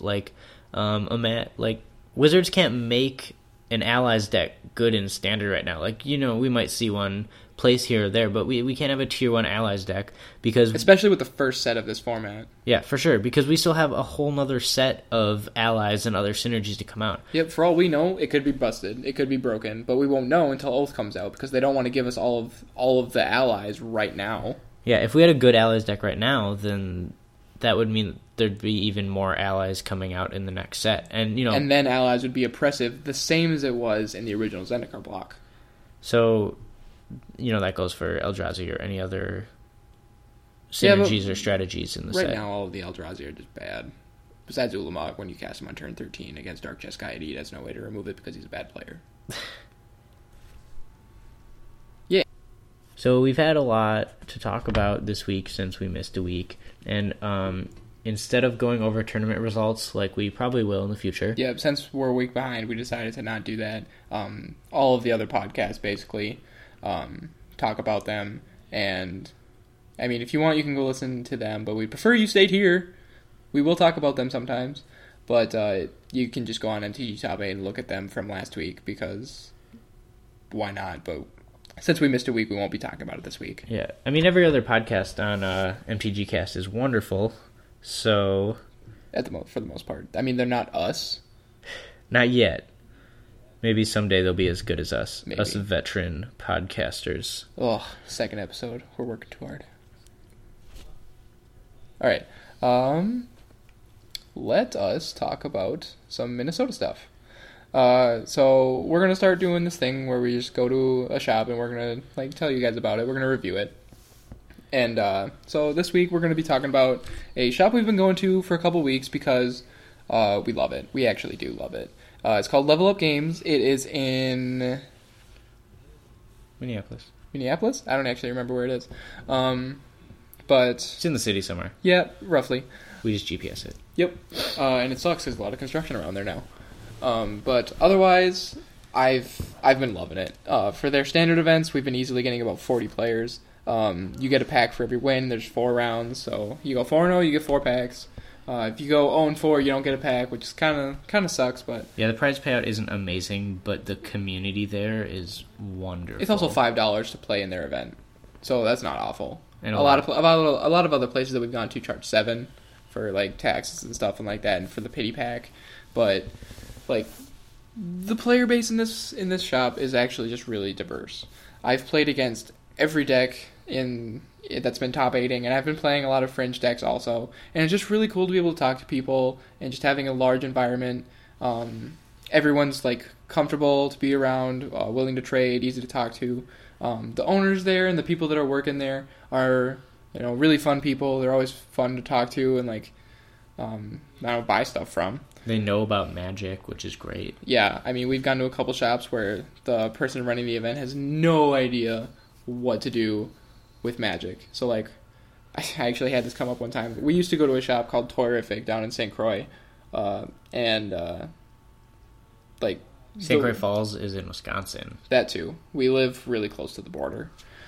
Wizards can't make an Allies deck good in Standard right now. We might see one place here or there, but we can't have a Tier 1 Allies deck because... Especially with the first set of this format. Yeah, for sure, because we still have a whole nother set of Allies and other synergies to come out. Yep, for all we know, it could be busted, it could be broken, but we won't know until Oath comes out, because they don't want to give us all of the Allies right now. Yeah, if we had a good Allies deck right now, then that would mean there'd be even more Allies coming out in the next set. And then Allies would be oppressive, the same as it was in the original Zendikar block. So, that goes for Eldrazi or any other synergies or strategies in the set. Right now, all of the Eldrazi are just bad. Besides Ulamog, when you cast him on turn 13 against Dark Jeskai, he has no way to remove it because he's a bad player. Yeah. So we've had a lot to talk about this week since we missed a week. And instead of going over tournament results like we probably will in the future... Yeah, since we're a week behind, we decided to not do that. All of the other podcasts, basically... talk about them, and I mean, if you want, you can go listen to them, but we prefer you stayed here. We will talk about them sometimes, but you can just go on MTG Top 8 and look at them from last week, because why not? But since we missed a week, we won't be talking about it this week. Yeah, I mean, every other podcast on MTG Cast is wonderful, so... For the most part. I mean, they're not us. Not yet. Maybe someday they'll be as good as us. Maybe. Us veteran podcasters. Oh, second episode. We're working too hard. Alright. Let us talk about some Minnesota stuff. So we're going to start doing this thing where we just go to a shop and we're going to tell you guys about it. We're going to review it. And so this week we're going to be talking about a shop we've been going to for a couple weeks because we love it. We actually do love it. It's called Level Up Games. It is in Minneapolis? I don't actually remember where it is. But It's in the city somewhere. yeah, roughly. We just GPS it. Yep. And it sucks because there's a lot of construction around there now. But otherwise, I've been loving it. For their standard events, we've been easily getting about 40 players. You get a pack for every win. There's 4 rounds, so you go 4-0, you get 4 packs. If you go 0-4, you don't get a pack, which is kind of sucks. But Yeah, the prize payout isn't amazing, but the community there is wonderful. it's also $5 to play in their event, so that's not awful. And A lot of other places that we've gone to charge $7 for like taxes and stuff and like that, and for the pity pack. But like the player base in this shop is actually just really diverse. I've played against every deck that's been top 8ing, and I've been playing a lot of fringe decks also, and it's just really cool to be able to talk to people and just having a large environment. Everyone's like comfortable to be around, willing to trade, easy to talk to. The owners there and the people that are working there are really fun people. They're always fun to talk to and like buy stuff from. They know about Magic, which is great. Yeah, I mean, we've gone to a couple shops where the person running the event has no idea what to do with Magic. So, like, I actually had this come up one time. We used to go to a shop called Toyrific down in St. Croix, St. Croix Falls is in Wisconsin. That too. We live really close to the border.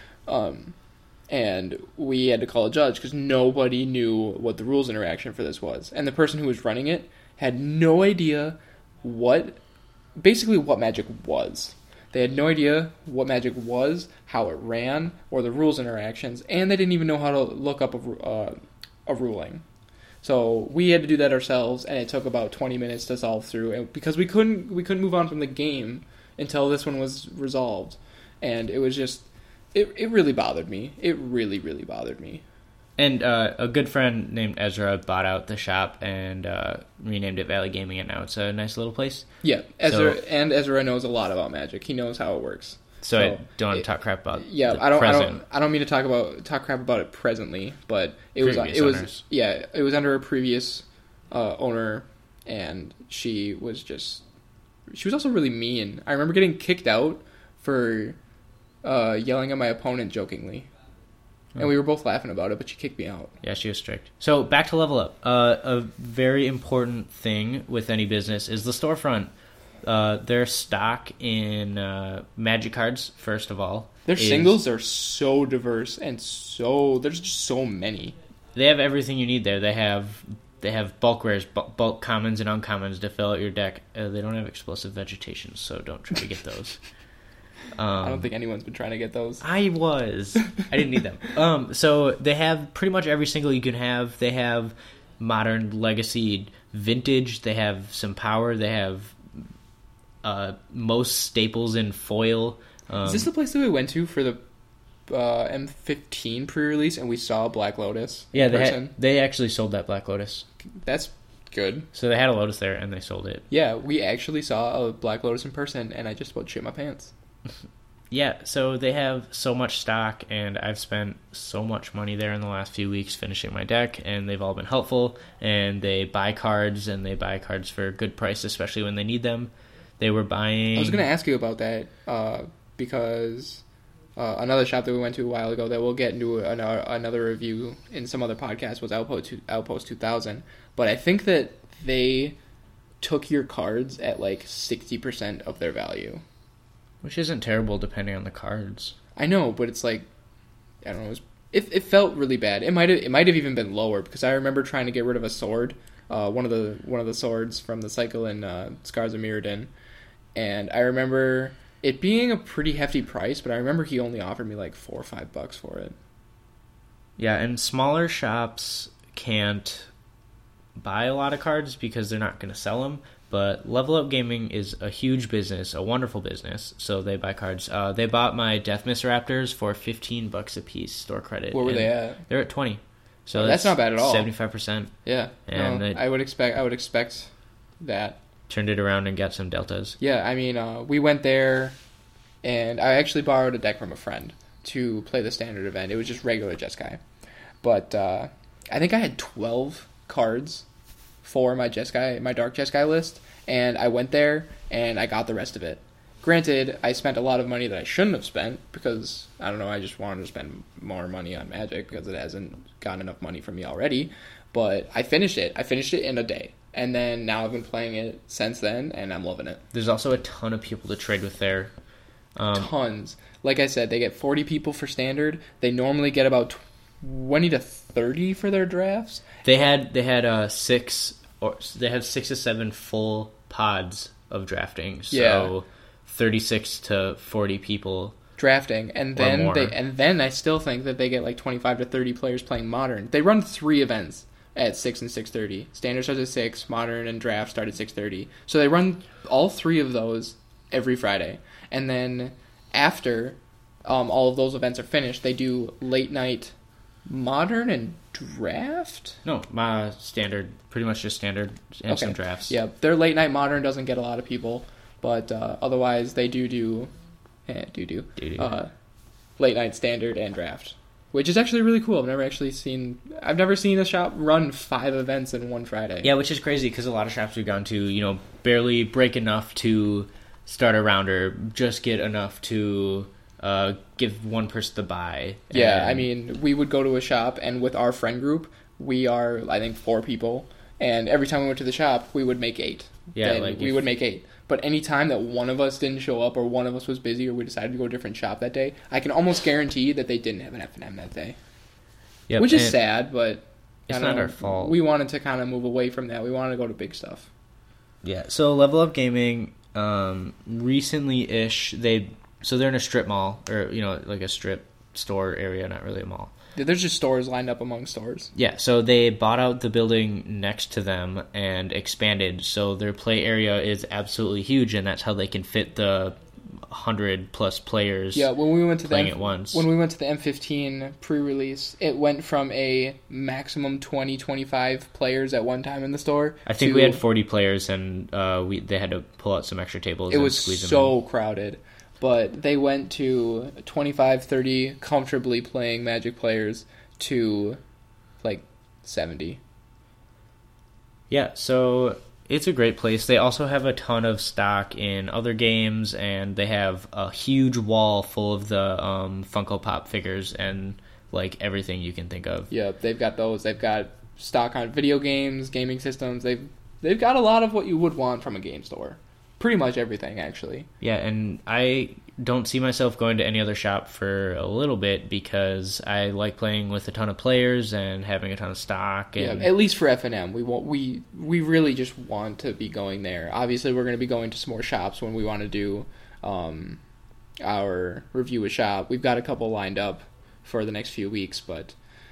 And we had to call a judge because nobody knew what the rules interaction for this was. And the person who was running it had no idea what Magic was. They had no idea what Magic was, how it ran, or the rules interactions, and they didn't even know how to look up a ruling. So we had to do that ourselves, and it took about 20 minutes to solve through, and because we couldn't move on from the game until this one was resolved, and it was just it really bothered me. It really, really bothered me. And a good friend named Ezra bought out the shop and renamed it Valley Gaming, and now it's a nice little place. Yeah, Ezra knows a lot about Magic. He knows how it works. So I don't want to talk crap about I don't mean to talk crap about it presently, but it was under a previous owner, and she was also really mean. I remember getting kicked out for yelling at my opponent jokingly. And we were both laughing about it, but she kicked me out. Yeah, she was strict. So back to Level Up. A very important thing with any business is the storefront. Their stock in Magic cards, first of all. Their singles are so diverse, and there's just so many. They have everything you need there. They have bulk rares, bulk commons and uncommons to fill out your deck. They don't have explosive vegetation, so don't try to get those. I don't think anyone's been trying to get those. I didn't need them. So they have pretty much every single you can have. They have modern, legacy, vintage. They have some power. They have most staples in foil. Is this the place that we went to for the M15 pre-release and we saw Black Lotus? Yeah, they actually sold that Black Lotus. That's good. So they had a Lotus there and they sold it. Yeah, we actually saw a Black Lotus in person, and I just about shit my pants. Yeah, so they have so much stock, and I've spent so much money there in the last few weeks finishing my deck, and they've all been helpful, and they buy cards, and they buy cards for a good price, especially when they need them. They were buying... I was going to ask you about that, because another shop that we went to a while ago that we'll get into another review in some other podcast was Outpost 2000, but I think that they took your cards at like 60% of their value. Which isn't terrible depending on the cards. I know, but it's like, I don't know, it felt really bad. It might have even been lower, because I remember trying to get rid of a sword, one of the swords from the cycle in Scars of Mirrodin, and I remember it being a pretty hefty price, but I remember he only offered me like $4 or $5 for it. Yeah, and smaller shops can't buy a lot of cards because they're not going to sell them. But Level Up Gaming is a huge business, a wonderful business, so they buy cards. They bought my Death Miss Raptors for $15 a piece, store credit. Where were they at? They're at 20. So that's not bad at all. 75%. Yeah, and I would expect that. Turned it around and got some deltas. Yeah, I mean, we went there, and I actually borrowed a deck from a friend. to play the standard event. It was just regular Jeskai. But I think I had 12 cards for my dark Jeskai list, and I went there and I got the rest of it. Granted, I spent a lot of money that I shouldn't have spent because, I don't know, I just wanted to spend more money on Magic because it hasn't gotten enough money from me already. But I finished it. I finished it in a day. And then now I've been playing it since then, and I'm loving it. There's also a ton of people to trade with there. Tons. Like I said, they get 40 people for standard. They normally get about 20 to 30 for their drafts. They had 6 to 7 full pods of drafting. So 36 to 40 people drafting, and then I still think that they get like 25 to 30 players playing Modern. They run 3 events at 6 and 6:30. Standard starts at 6, Modern and Draft start at 6:30. So they run all 3 of those every Friday, and then after all of those events are finished, they do late night Modern and Draft. No, my standard, pretty much just standard and some drafts. Yeah, their late night Modern doesn't get a lot of people. But otherwise, they do late night standard and draft, which is actually really cool. I've never seen a shop run 5 events in one Friday. Yeah, which is crazy because a lot of shops we've gone to, barely break enough to start a rounder, just get enough to give one person the buy. Yeah, I mean, we would go to a shop, and with our friend group, we are, I think, 4 people, and every time we went to the shop, we would make 8. Yeah, we would make 8. But any time that one of us didn't show up or one of us was busy or we decided to go to a different shop that day, I can almost guarantee that they didn't have an F&M that day. Yep, which is sad, but it's not our fault. We wanted to kind of move away from that. We wanted to go to big stuff. Yeah, so Level Up Gaming, recently-ish, they're in a strip mall, or, like a strip store area, not really a mall. There's just stores lined up among stores. Yeah, so they bought out the building next to them and expanded, so their play area is absolutely huge, and that's how they can fit the 100-plus players when we went to playing at once. When we went to the M15 pre-release, it went from a maximum 20-25 players at one time in the store. I think we had 40 players, and they had to pull out some extra tables and squeeze them in. It was so crowded. But they went to 25, 30 comfortably playing Magic players to like 70. Yeah, so it's a great place. They also have a ton of stock in other games, and they have a huge wall full of the Funko Pop figures and like everything you can think of. Yeah, they've got those. They've got stock on video games, gaming systems. They've got a lot of what you would want from a game store. Pretty much everything, actually. Yeah, and I don't see myself going to any other shop for a little bit because I like playing with a ton of players and having a ton of stock. And yeah, at least for F&M, we really just want to be going there. Obviously, we're going to be going to some more shops when we want to do our review a shop. We've got a couple lined up for the next few weeks, but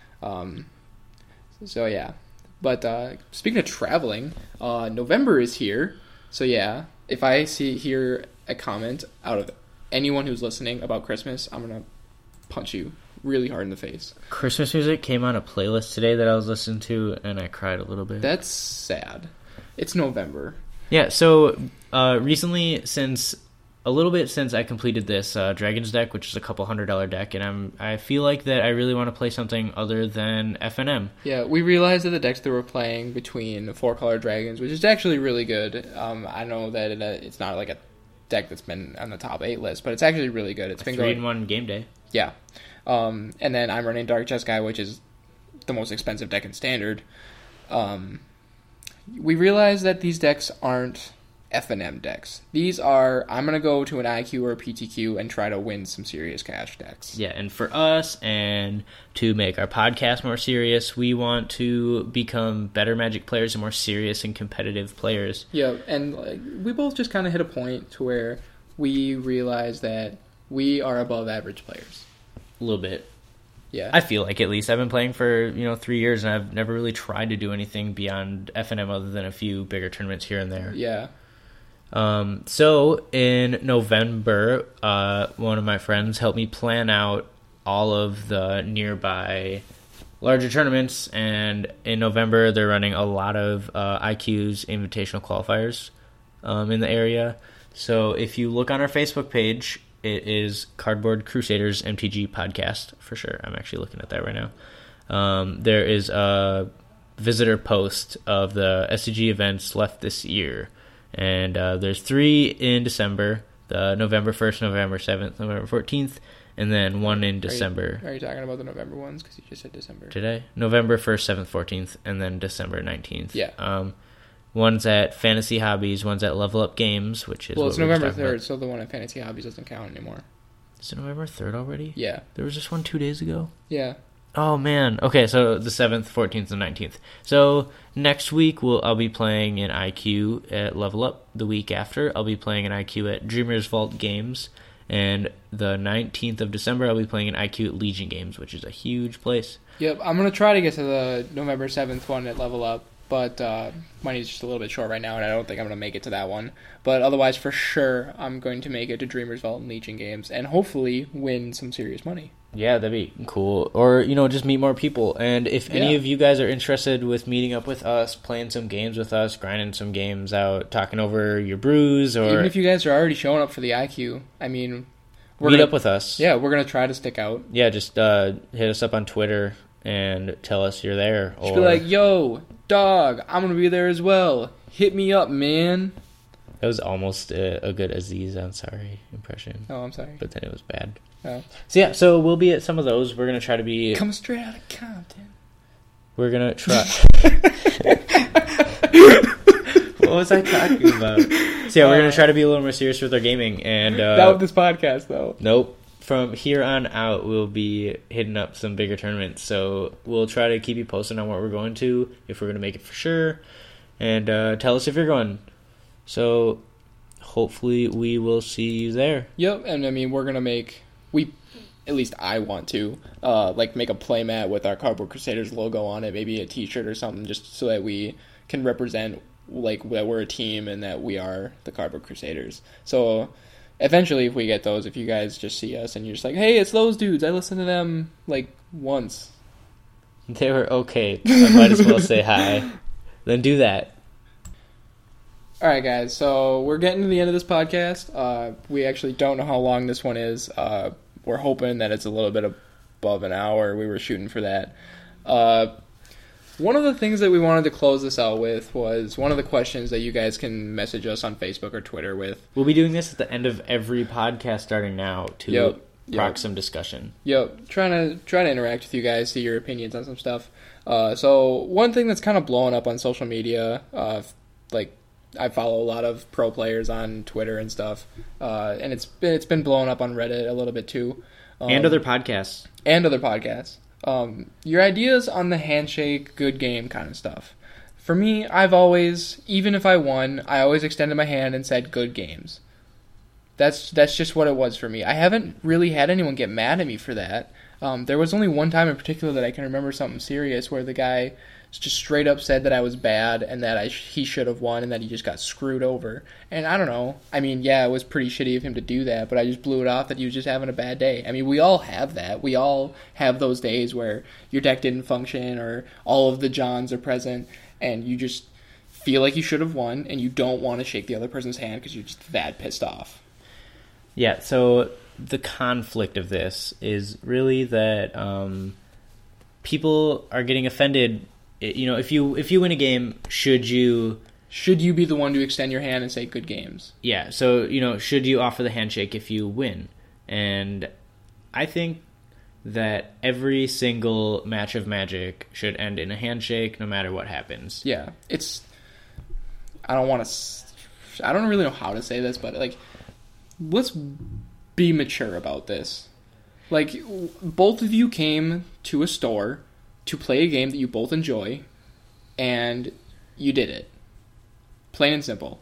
so yeah. But speaking of traveling, November is here, so yeah. If I hear a comment out of anyone who's listening about Christmas, I'm going to punch you really hard in the face. Christmas music came on a playlist today that I was listening to, and I cried a little bit. That's sad. It's November. Yeah, so recently, since I completed this Dragons deck, which is a couple $100 deck, and I feel like that I really want to play something other than F&M. Yeah, we realized that the decks that we're playing between 4-color Dragons, which is actually really good. I know that it's not like a deck that's been on the top 8 list, but it's actually really good. It's been 3-in-1 game day. Yeah. And then I'm running Dark Jeskai, which is the most expensive deck in Standard. We realized that these decks aren't F&M decks. These are, I'm going to go to an IQ or a PTQ and try to win some serious cash decks. Yeah, and for us, and to make our podcast more serious, we want to become better Magic players and more serious and competitive players. Yeah, and we both just kind of hit a point to where we realize that we are above average players. A little bit. Yeah. I feel like, at least. I've been playing for 3 years, and I've never really tried to do anything beyond F&M other than a few bigger tournaments here and there. Yeah. So in November, one of my friends helped me plan out all of the nearby larger tournaments, and in November they're running a lot of IQ's invitational qualifiers in the area. So if you look on our Facebook page, it is Cardboard Crusaders MTG podcast for sure. I'm actually looking at that right now. There is a visitor post of the SCG events left this year, and there's 3 in December: the November 1st, November 7th, November 14th, and then 1 in December. Are you talking about the November ones? Because you just said December. Today, November 1st, 7th, 14th, and then December 19th. Yeah. One's at Fantasy Hobbies, one's at Level Up Games, which is it's November 3rd, so the one at Fantasy Hobbies doesn't count anymore. Is it November 3rd already? Yeah. There was just one 2 days ago? Yeah. Oh, man. Okay, so the 7th, 14th, and 19th. So next week, I'll be playing an IQ at Level Up. The week after, I'll be playing an IQ at Dreamers Vault Games. And the 19th of December, I'll be playing an IQ at Legion Games, which is a huge place. Yep, I'm going to try to get to the November 7th one at Level Up. But money's just a little bit short right now, and I don't think I'm going to make it to that one. But otherwise, for sure, I'm going to make it to Dreamers Vault and Legion Games, and hopefully win some serious money. Yeah, that'd be cool. Or, just meet more people. And if any of you guys are interested with meeting up with us, playing some games with us, grinding some games out, talking over your brews, or... Even if you guys are already showing up for the IQ, I mean... meet up with us. Yeah, we're going to try to stick out. Yeah, just hit us up on Twitter and tell us you're there. Just be like, yo... dog, I'm gonna be there as well. Hit me up, man. That was almost a good Aziz Ansari impression. Oh, I'm sorry. But then it was bad. Oh. So we'll be at some of those. We're gonna try to be... Come straight out of Compton. We're gonna try... What was I talking about? So yeah, we're gonna try to be a little more serious with our gaming. And not with this podcast, though. Nope. From here on out, we'll be hitting up some bigger tournaments. So we'll try to keep you posted on what we're going to, if we're going to make it for sure. And tell us if you're going. So hopefully we will see you there. Yep, and I mean, we're going to make... At least I want to, make a playmat with our Cardboard Crusaders logo on it, maybe a t-shirt or something, just so that we can represent, that we're a team and that we are the Cardboard Crusaders. So... eventually, if we get those, if you guys just see us and you're just like, hey, it's those dudes, I listened to them, once. They were okay. I might as well say hi. Then do that. Alright, guys, so we're getting to the end of this podcast. We actually don't know how long this one is. We're hoping that it's a little bit above an hour. We were shooting for that. One of the things that we wanted to close this out with was one of the questions that you guys can message us on Facebook or Twitter with. We'll be doing this at the end of every podcast starting now to rock some discussion. Yep, trying to interact with you guys, see your opinions on some stuff. So one thing that's kind of blowing up on social media, I follow a lot of pro players on Twitter and stuff, and it's been blowing up on Reddit a little bit too, and other podcasts. Your ideas on the handshake, good game kind of stuff. For me, I've always, even if I won, I always extended my hand and said good games. That's just what it was for me. I haven't really had anyone get mad at me for that. There was only one time in particular that I can remember something serious where the guy just straight up said that I was bad and that he should have won and that he just got screwed over. And I don't know. I mean, yeah, it was pretty shitty of him to do that, but I just blew it off that he was just having a bad day. I mean, we all have that. We all have those days where your deck didn't function or all of the Johns are present and you just feel like you should have won and you don't want to shake the other person's hand because you're just that pissed off. Yeah, so the conflict of this is really that people are getting offended. If you win a game, should you be the one to extend your hand and say good games? Yeah, so should you offer the handshake if you win? And I think that every single match of Magic should end in a handshake, no matter what happens. Yeah, I don't really know how to say this, but let's be mature about this. Both of you came to a store to play a game that you both enjoy, and you did it. Plain and simple.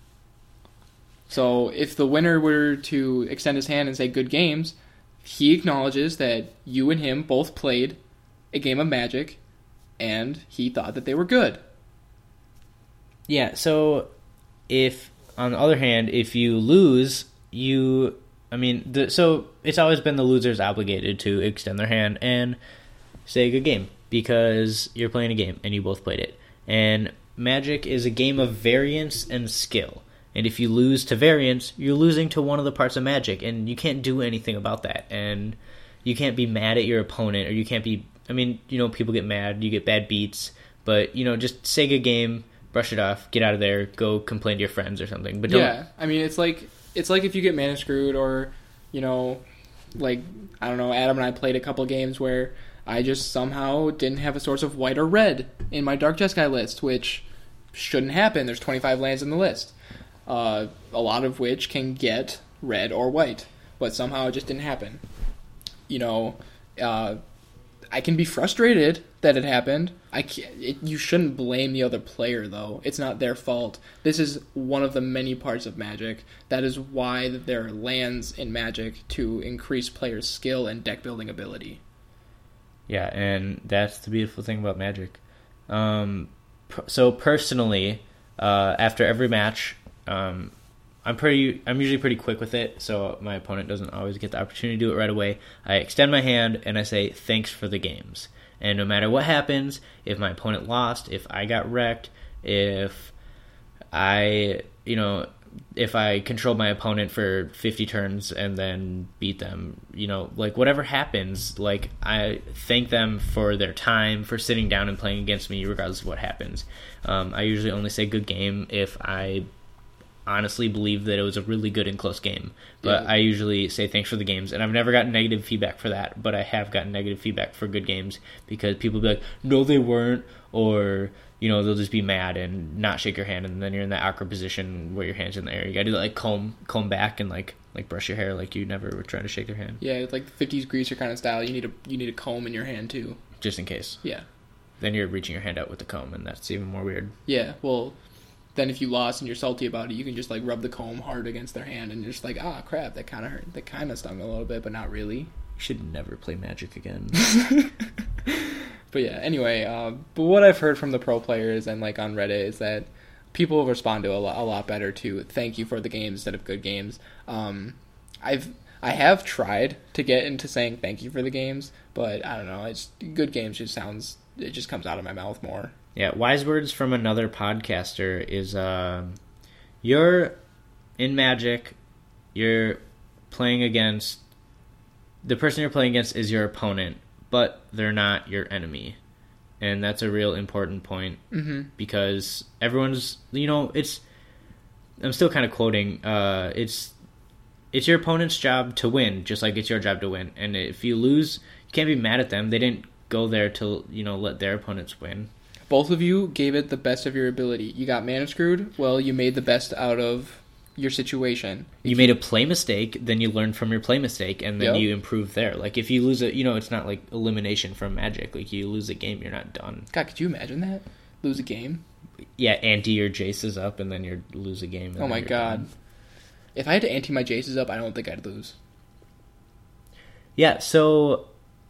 So if the winner were to extend his hand and say good games, he acknowledges that you and him both played a game of Magic, and he thought that they were good. Yeah, so if, on the other hand, if you lose, so it's always been the loser's obligated to extend their hand and say good game, because you're playing a game and you both played it. And Magic is a game of variance and skill. And if you lose to variance, you're losing to one of the parts of Magic, and you can't do anything about that. And you can't be mad at your opponent, or you can't be... I mean, people get mad, you get bad beats, but, just say good game, brush it off, get out of there, go complain to your friends or something. But don't... Yeah, I mean, it's like if you get mana screwed, or, like, I don't know, Adam and I played a couple games where I just somehow didn't have a source of white or red in my Dark Jeskai list, which shouldn't happen. There's 25 lands in the list, a lot of which can get red or white, but somehow it just didn't happen. I can be frustrated that it happened. You shouldn't blame the other player, though. It's not their fault. This is one of the many parts of Magic. That is why there are lands in Magic, to increase players' skill and deck building ability. Yeah, and that's the beautiful thing about Magic. So personally, after every match, I'm usually pretty quick with it, so my opponent doesn't always get the opportunity to do it right away. I extend my hand and I say thanks for the games. And no matter what happens, if my opponent lost, if I got wrecked, if I control my opponent for 50 turns and then beat them, like whatever happens, like I thank them for their time, for sitting down and playing against me regardless of what happens. I usually only say good game if I honestly believe that it was a really good and close game. But yeah. I usually say thanks for the games, and I've never gotten negative feedback for that, but I have gotten negative feedback for good games, because people be like, no, they weren't, or they'll just be mad and not shake your hand, and then you're in that awkward position where your hand's in the air. You gotta do that, like comb back and like brush your hair like you never were trying to shake their hand. Yeah, it's like the 50s greaser kind of style. You need a comb in your hand too, just in case. Yeah. Then you're reaching your hand out with the comb, and that's even more weird. Yeah, well, then if you lost and you're salty about it, you can just like rub the comb hard against their hand, and you're just like, crap, that kind of hurt. That kind of stung a little bit, but not really. You should never play Magic again. But yeah, anyway, but what I've heard from the pro players and like on Reddit is that people respond to a lot better to thank you for the games instead of good games. I have tried to get into saying thank you for the games, but I don't know. It's good games it just comes out of my mouth more. Yeah, wise words from another podcaster is you're in Magic, you're playing against the person you're playing against is your opponent, but they're not your enemy. And that's a real important point, because everyone's, I'm still kind of quoting, it's your opponent's job to win, just like it's your job to win. And if you lose, you can't be mad at them. They didn't go there to, let their opponents win. Both of you gave it the best of your ability. You got mana screwed, well, you made the best out of your situation. You made a play mistake, then you learn from your play mistake, and then you improve there. Like, if you lose it's not like elimination from Magic. Like, you lose a game, you're not done. God, could you imagine that? Lose a game? Yeah, ante your Jaces up, and then you lose a game. Oh my god. Done. If I had to ante my Jaces up, I don't think I'd lose. Yeah, so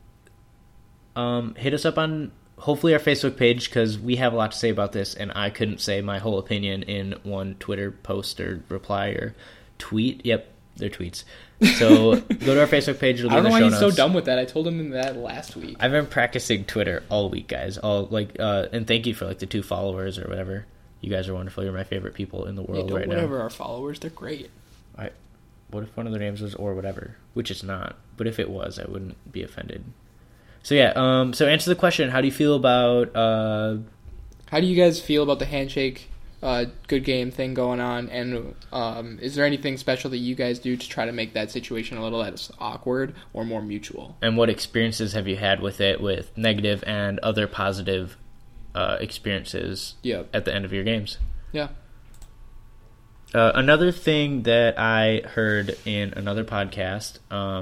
hit us up on hopefully our Facebook page, because we have a lot to say about this, and I couldn't say my whole opinion in one Twitter post or reply or tweet. Yep, they're tweets. So go to our Facebook page. It'll be in the show notes. I don't know why he's so dumb with that. I told him that last week. I've been practicing Twitter all week, guys. And thank you for the 2 followers or whatever. You guys are wonderful. You're my favorite people in the world right now. Whatever our followers, they're great. What if one of their names was or whatever? Which it's not. But if it was, I wouldn't be offended. So yeah, so answer the question. How do you feel about... How do you guys feel about the handshake good game thing going on? And is there anything special that you guys do to try to make that situation a little less awkward or more mutual? And what experiences have you had with it, with negative and other positive experiences at the end of your games? Yeah. Another thing that I heard in another podcast...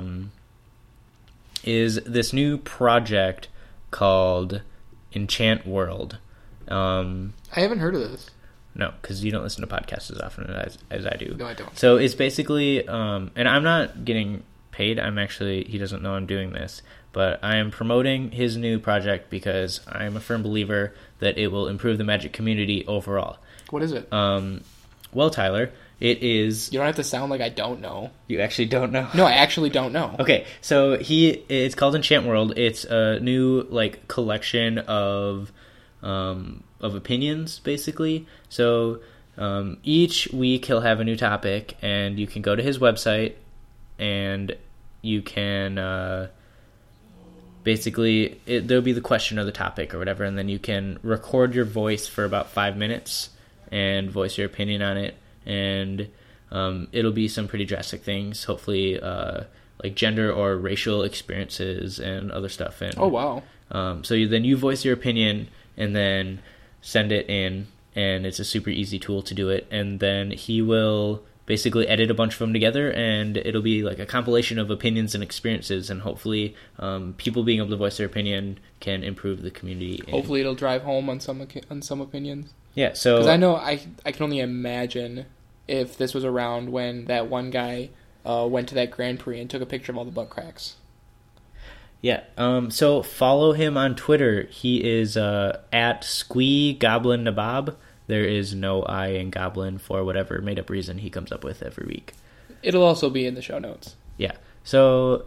is this new project called Enchant World. I haven't heard of this. No, because you don't listen to podcasts as often as I do. No, I don't. So it's basically, and I'm not getting paid. He doesn't know I'm doing this, but I am promoting his new project because I'm a firm believer that it will improve the Magic community overall. What is it? Well, Tyler... It is... You don't have to sound like I don't know. You actually don't know? No, I actually don't know. Okay, so it's called Enchant World. It's a new collection of opinions, basically. So Each week he'll have a new topic, and you can go to his website, and you can basically there'll be the question or the topic or whatever, and then you can record your voice for about 5 minutes and voice your opinion on it, and it'll be some pretty drastic things, hopefully like gender or racial experiences and other stuff. And oh wow. So then you voice your opinion and then send it in, and it's a super easy tool to do it, and then he will basically edit a bunch of them together, and it'll be like a compilation of opinions and experiences, and hopefully people being able to voice their opinion can improve the community. Hopefully it'll drive home on some opinions. Yeah, so... Because I know I can only imagine if this was around when that one guy went to that Grand Prix and took a picture of all the butt cracks. Yeah, so follow him on Twitter. He is at Squee Goblin Nabob. There is no I in Goblin for whatever made-up reason he comes up with every week. It'll also be in the show notes. Yeah. So,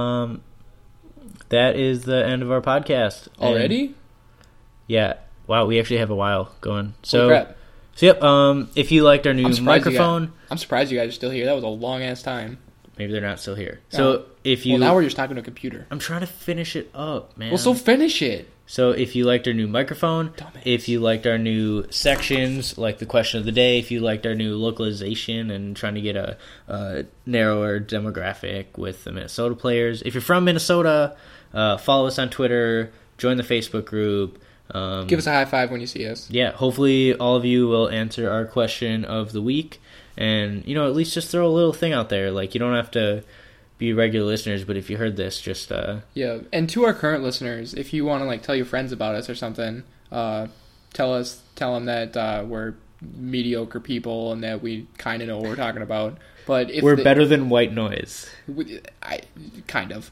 that is the end of our podcast. Already? And, yeah. Wow, we actually have a while going. So, holy crap. So, yep, if you liked our new microphone... I'm surprised you guys are still here. That was a long-ass time. Maybe they're not still here. So, if you... Well, now we're just talking to a computer. I'm trying to finish it up, man. Well, so finish it. So if you liked our new microphone, Dumbass. If you liked our new sections, like the question of the day, if you liked our new localization and trying to get a narrower demographic with the Minnesota players, if you're from Minnesota, follow us on Twitter, join the Facebook group. Give us a high five when you see us. Yeah, hopefully all of you will answer our question of the week. And, at least just throw a little thing out there. Like, you don't have to be regular listeners, but if you heard this, just... Yeah, and to our current listeners, if you want to, like, tell your friends about us or something, tell them that we're mediocre people and that we kind of know what we're talking about. But if we're better than white noise. Kind of.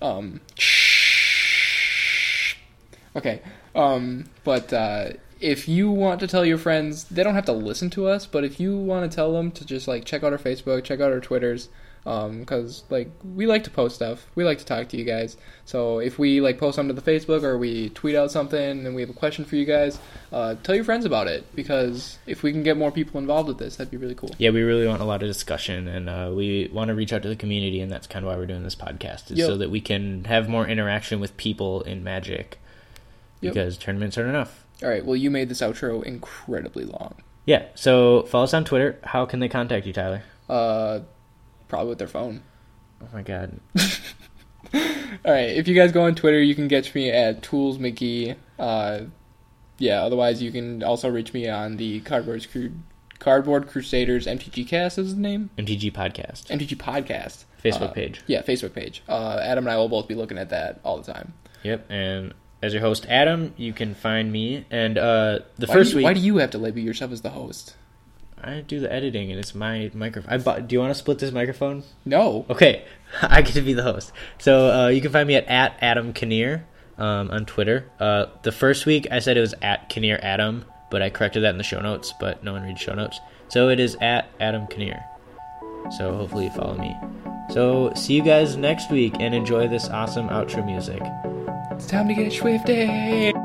Okay. But if you want to tell your friends, they don't have to listen to us, but if you want to tell them to just, like, check out our Facebook, check out our Twitters, because, like, we like to post stuff. We like to talk to you guys. So if we, like, post something to the Facebook or we tweet out something and we have a question for you guys, tell your friends about it, because if we can get more people involved with this, that'd be really cool. Yeah, we really want a lot of discussion, and we want to reach out to the community, and that's kind of why we're doing this podcast, is so that we can have more interaction with people in Magic, because tournaments aren't enough. All right, well, you made this outro incredibly long. Yeah, so follow us on Twitter. How can they contact you, Tyler? Probably with their phone. Oh my god. Alright, if you guys go on Twitter, you can catch me at ToolsMcGee. Otherwise you can also reach me on the Cardboard Crusaders MTG Cast is the name? MTG Podcast. MTG Podcast. Facebook page. Yeah, Facebook page. Adam and I will both be looking at that all the time. Yep, and as your host, Adam, you can find me. And first week... Why do you have to label yourself as the host? I do the editing, and it's my microphone. Do you want to split this microphone? No. Okay, I get to be the host. So you can find me at Adam Kinnear on Twitter. The first week I said it was at Kinnear Adam, but I corrected that in the show notes, but no one reads show notes. So it is at Adam Kinnear. So hopefully you follow me. So see you guys next week, and enjoy this awesome outro music. It's time to get swifty!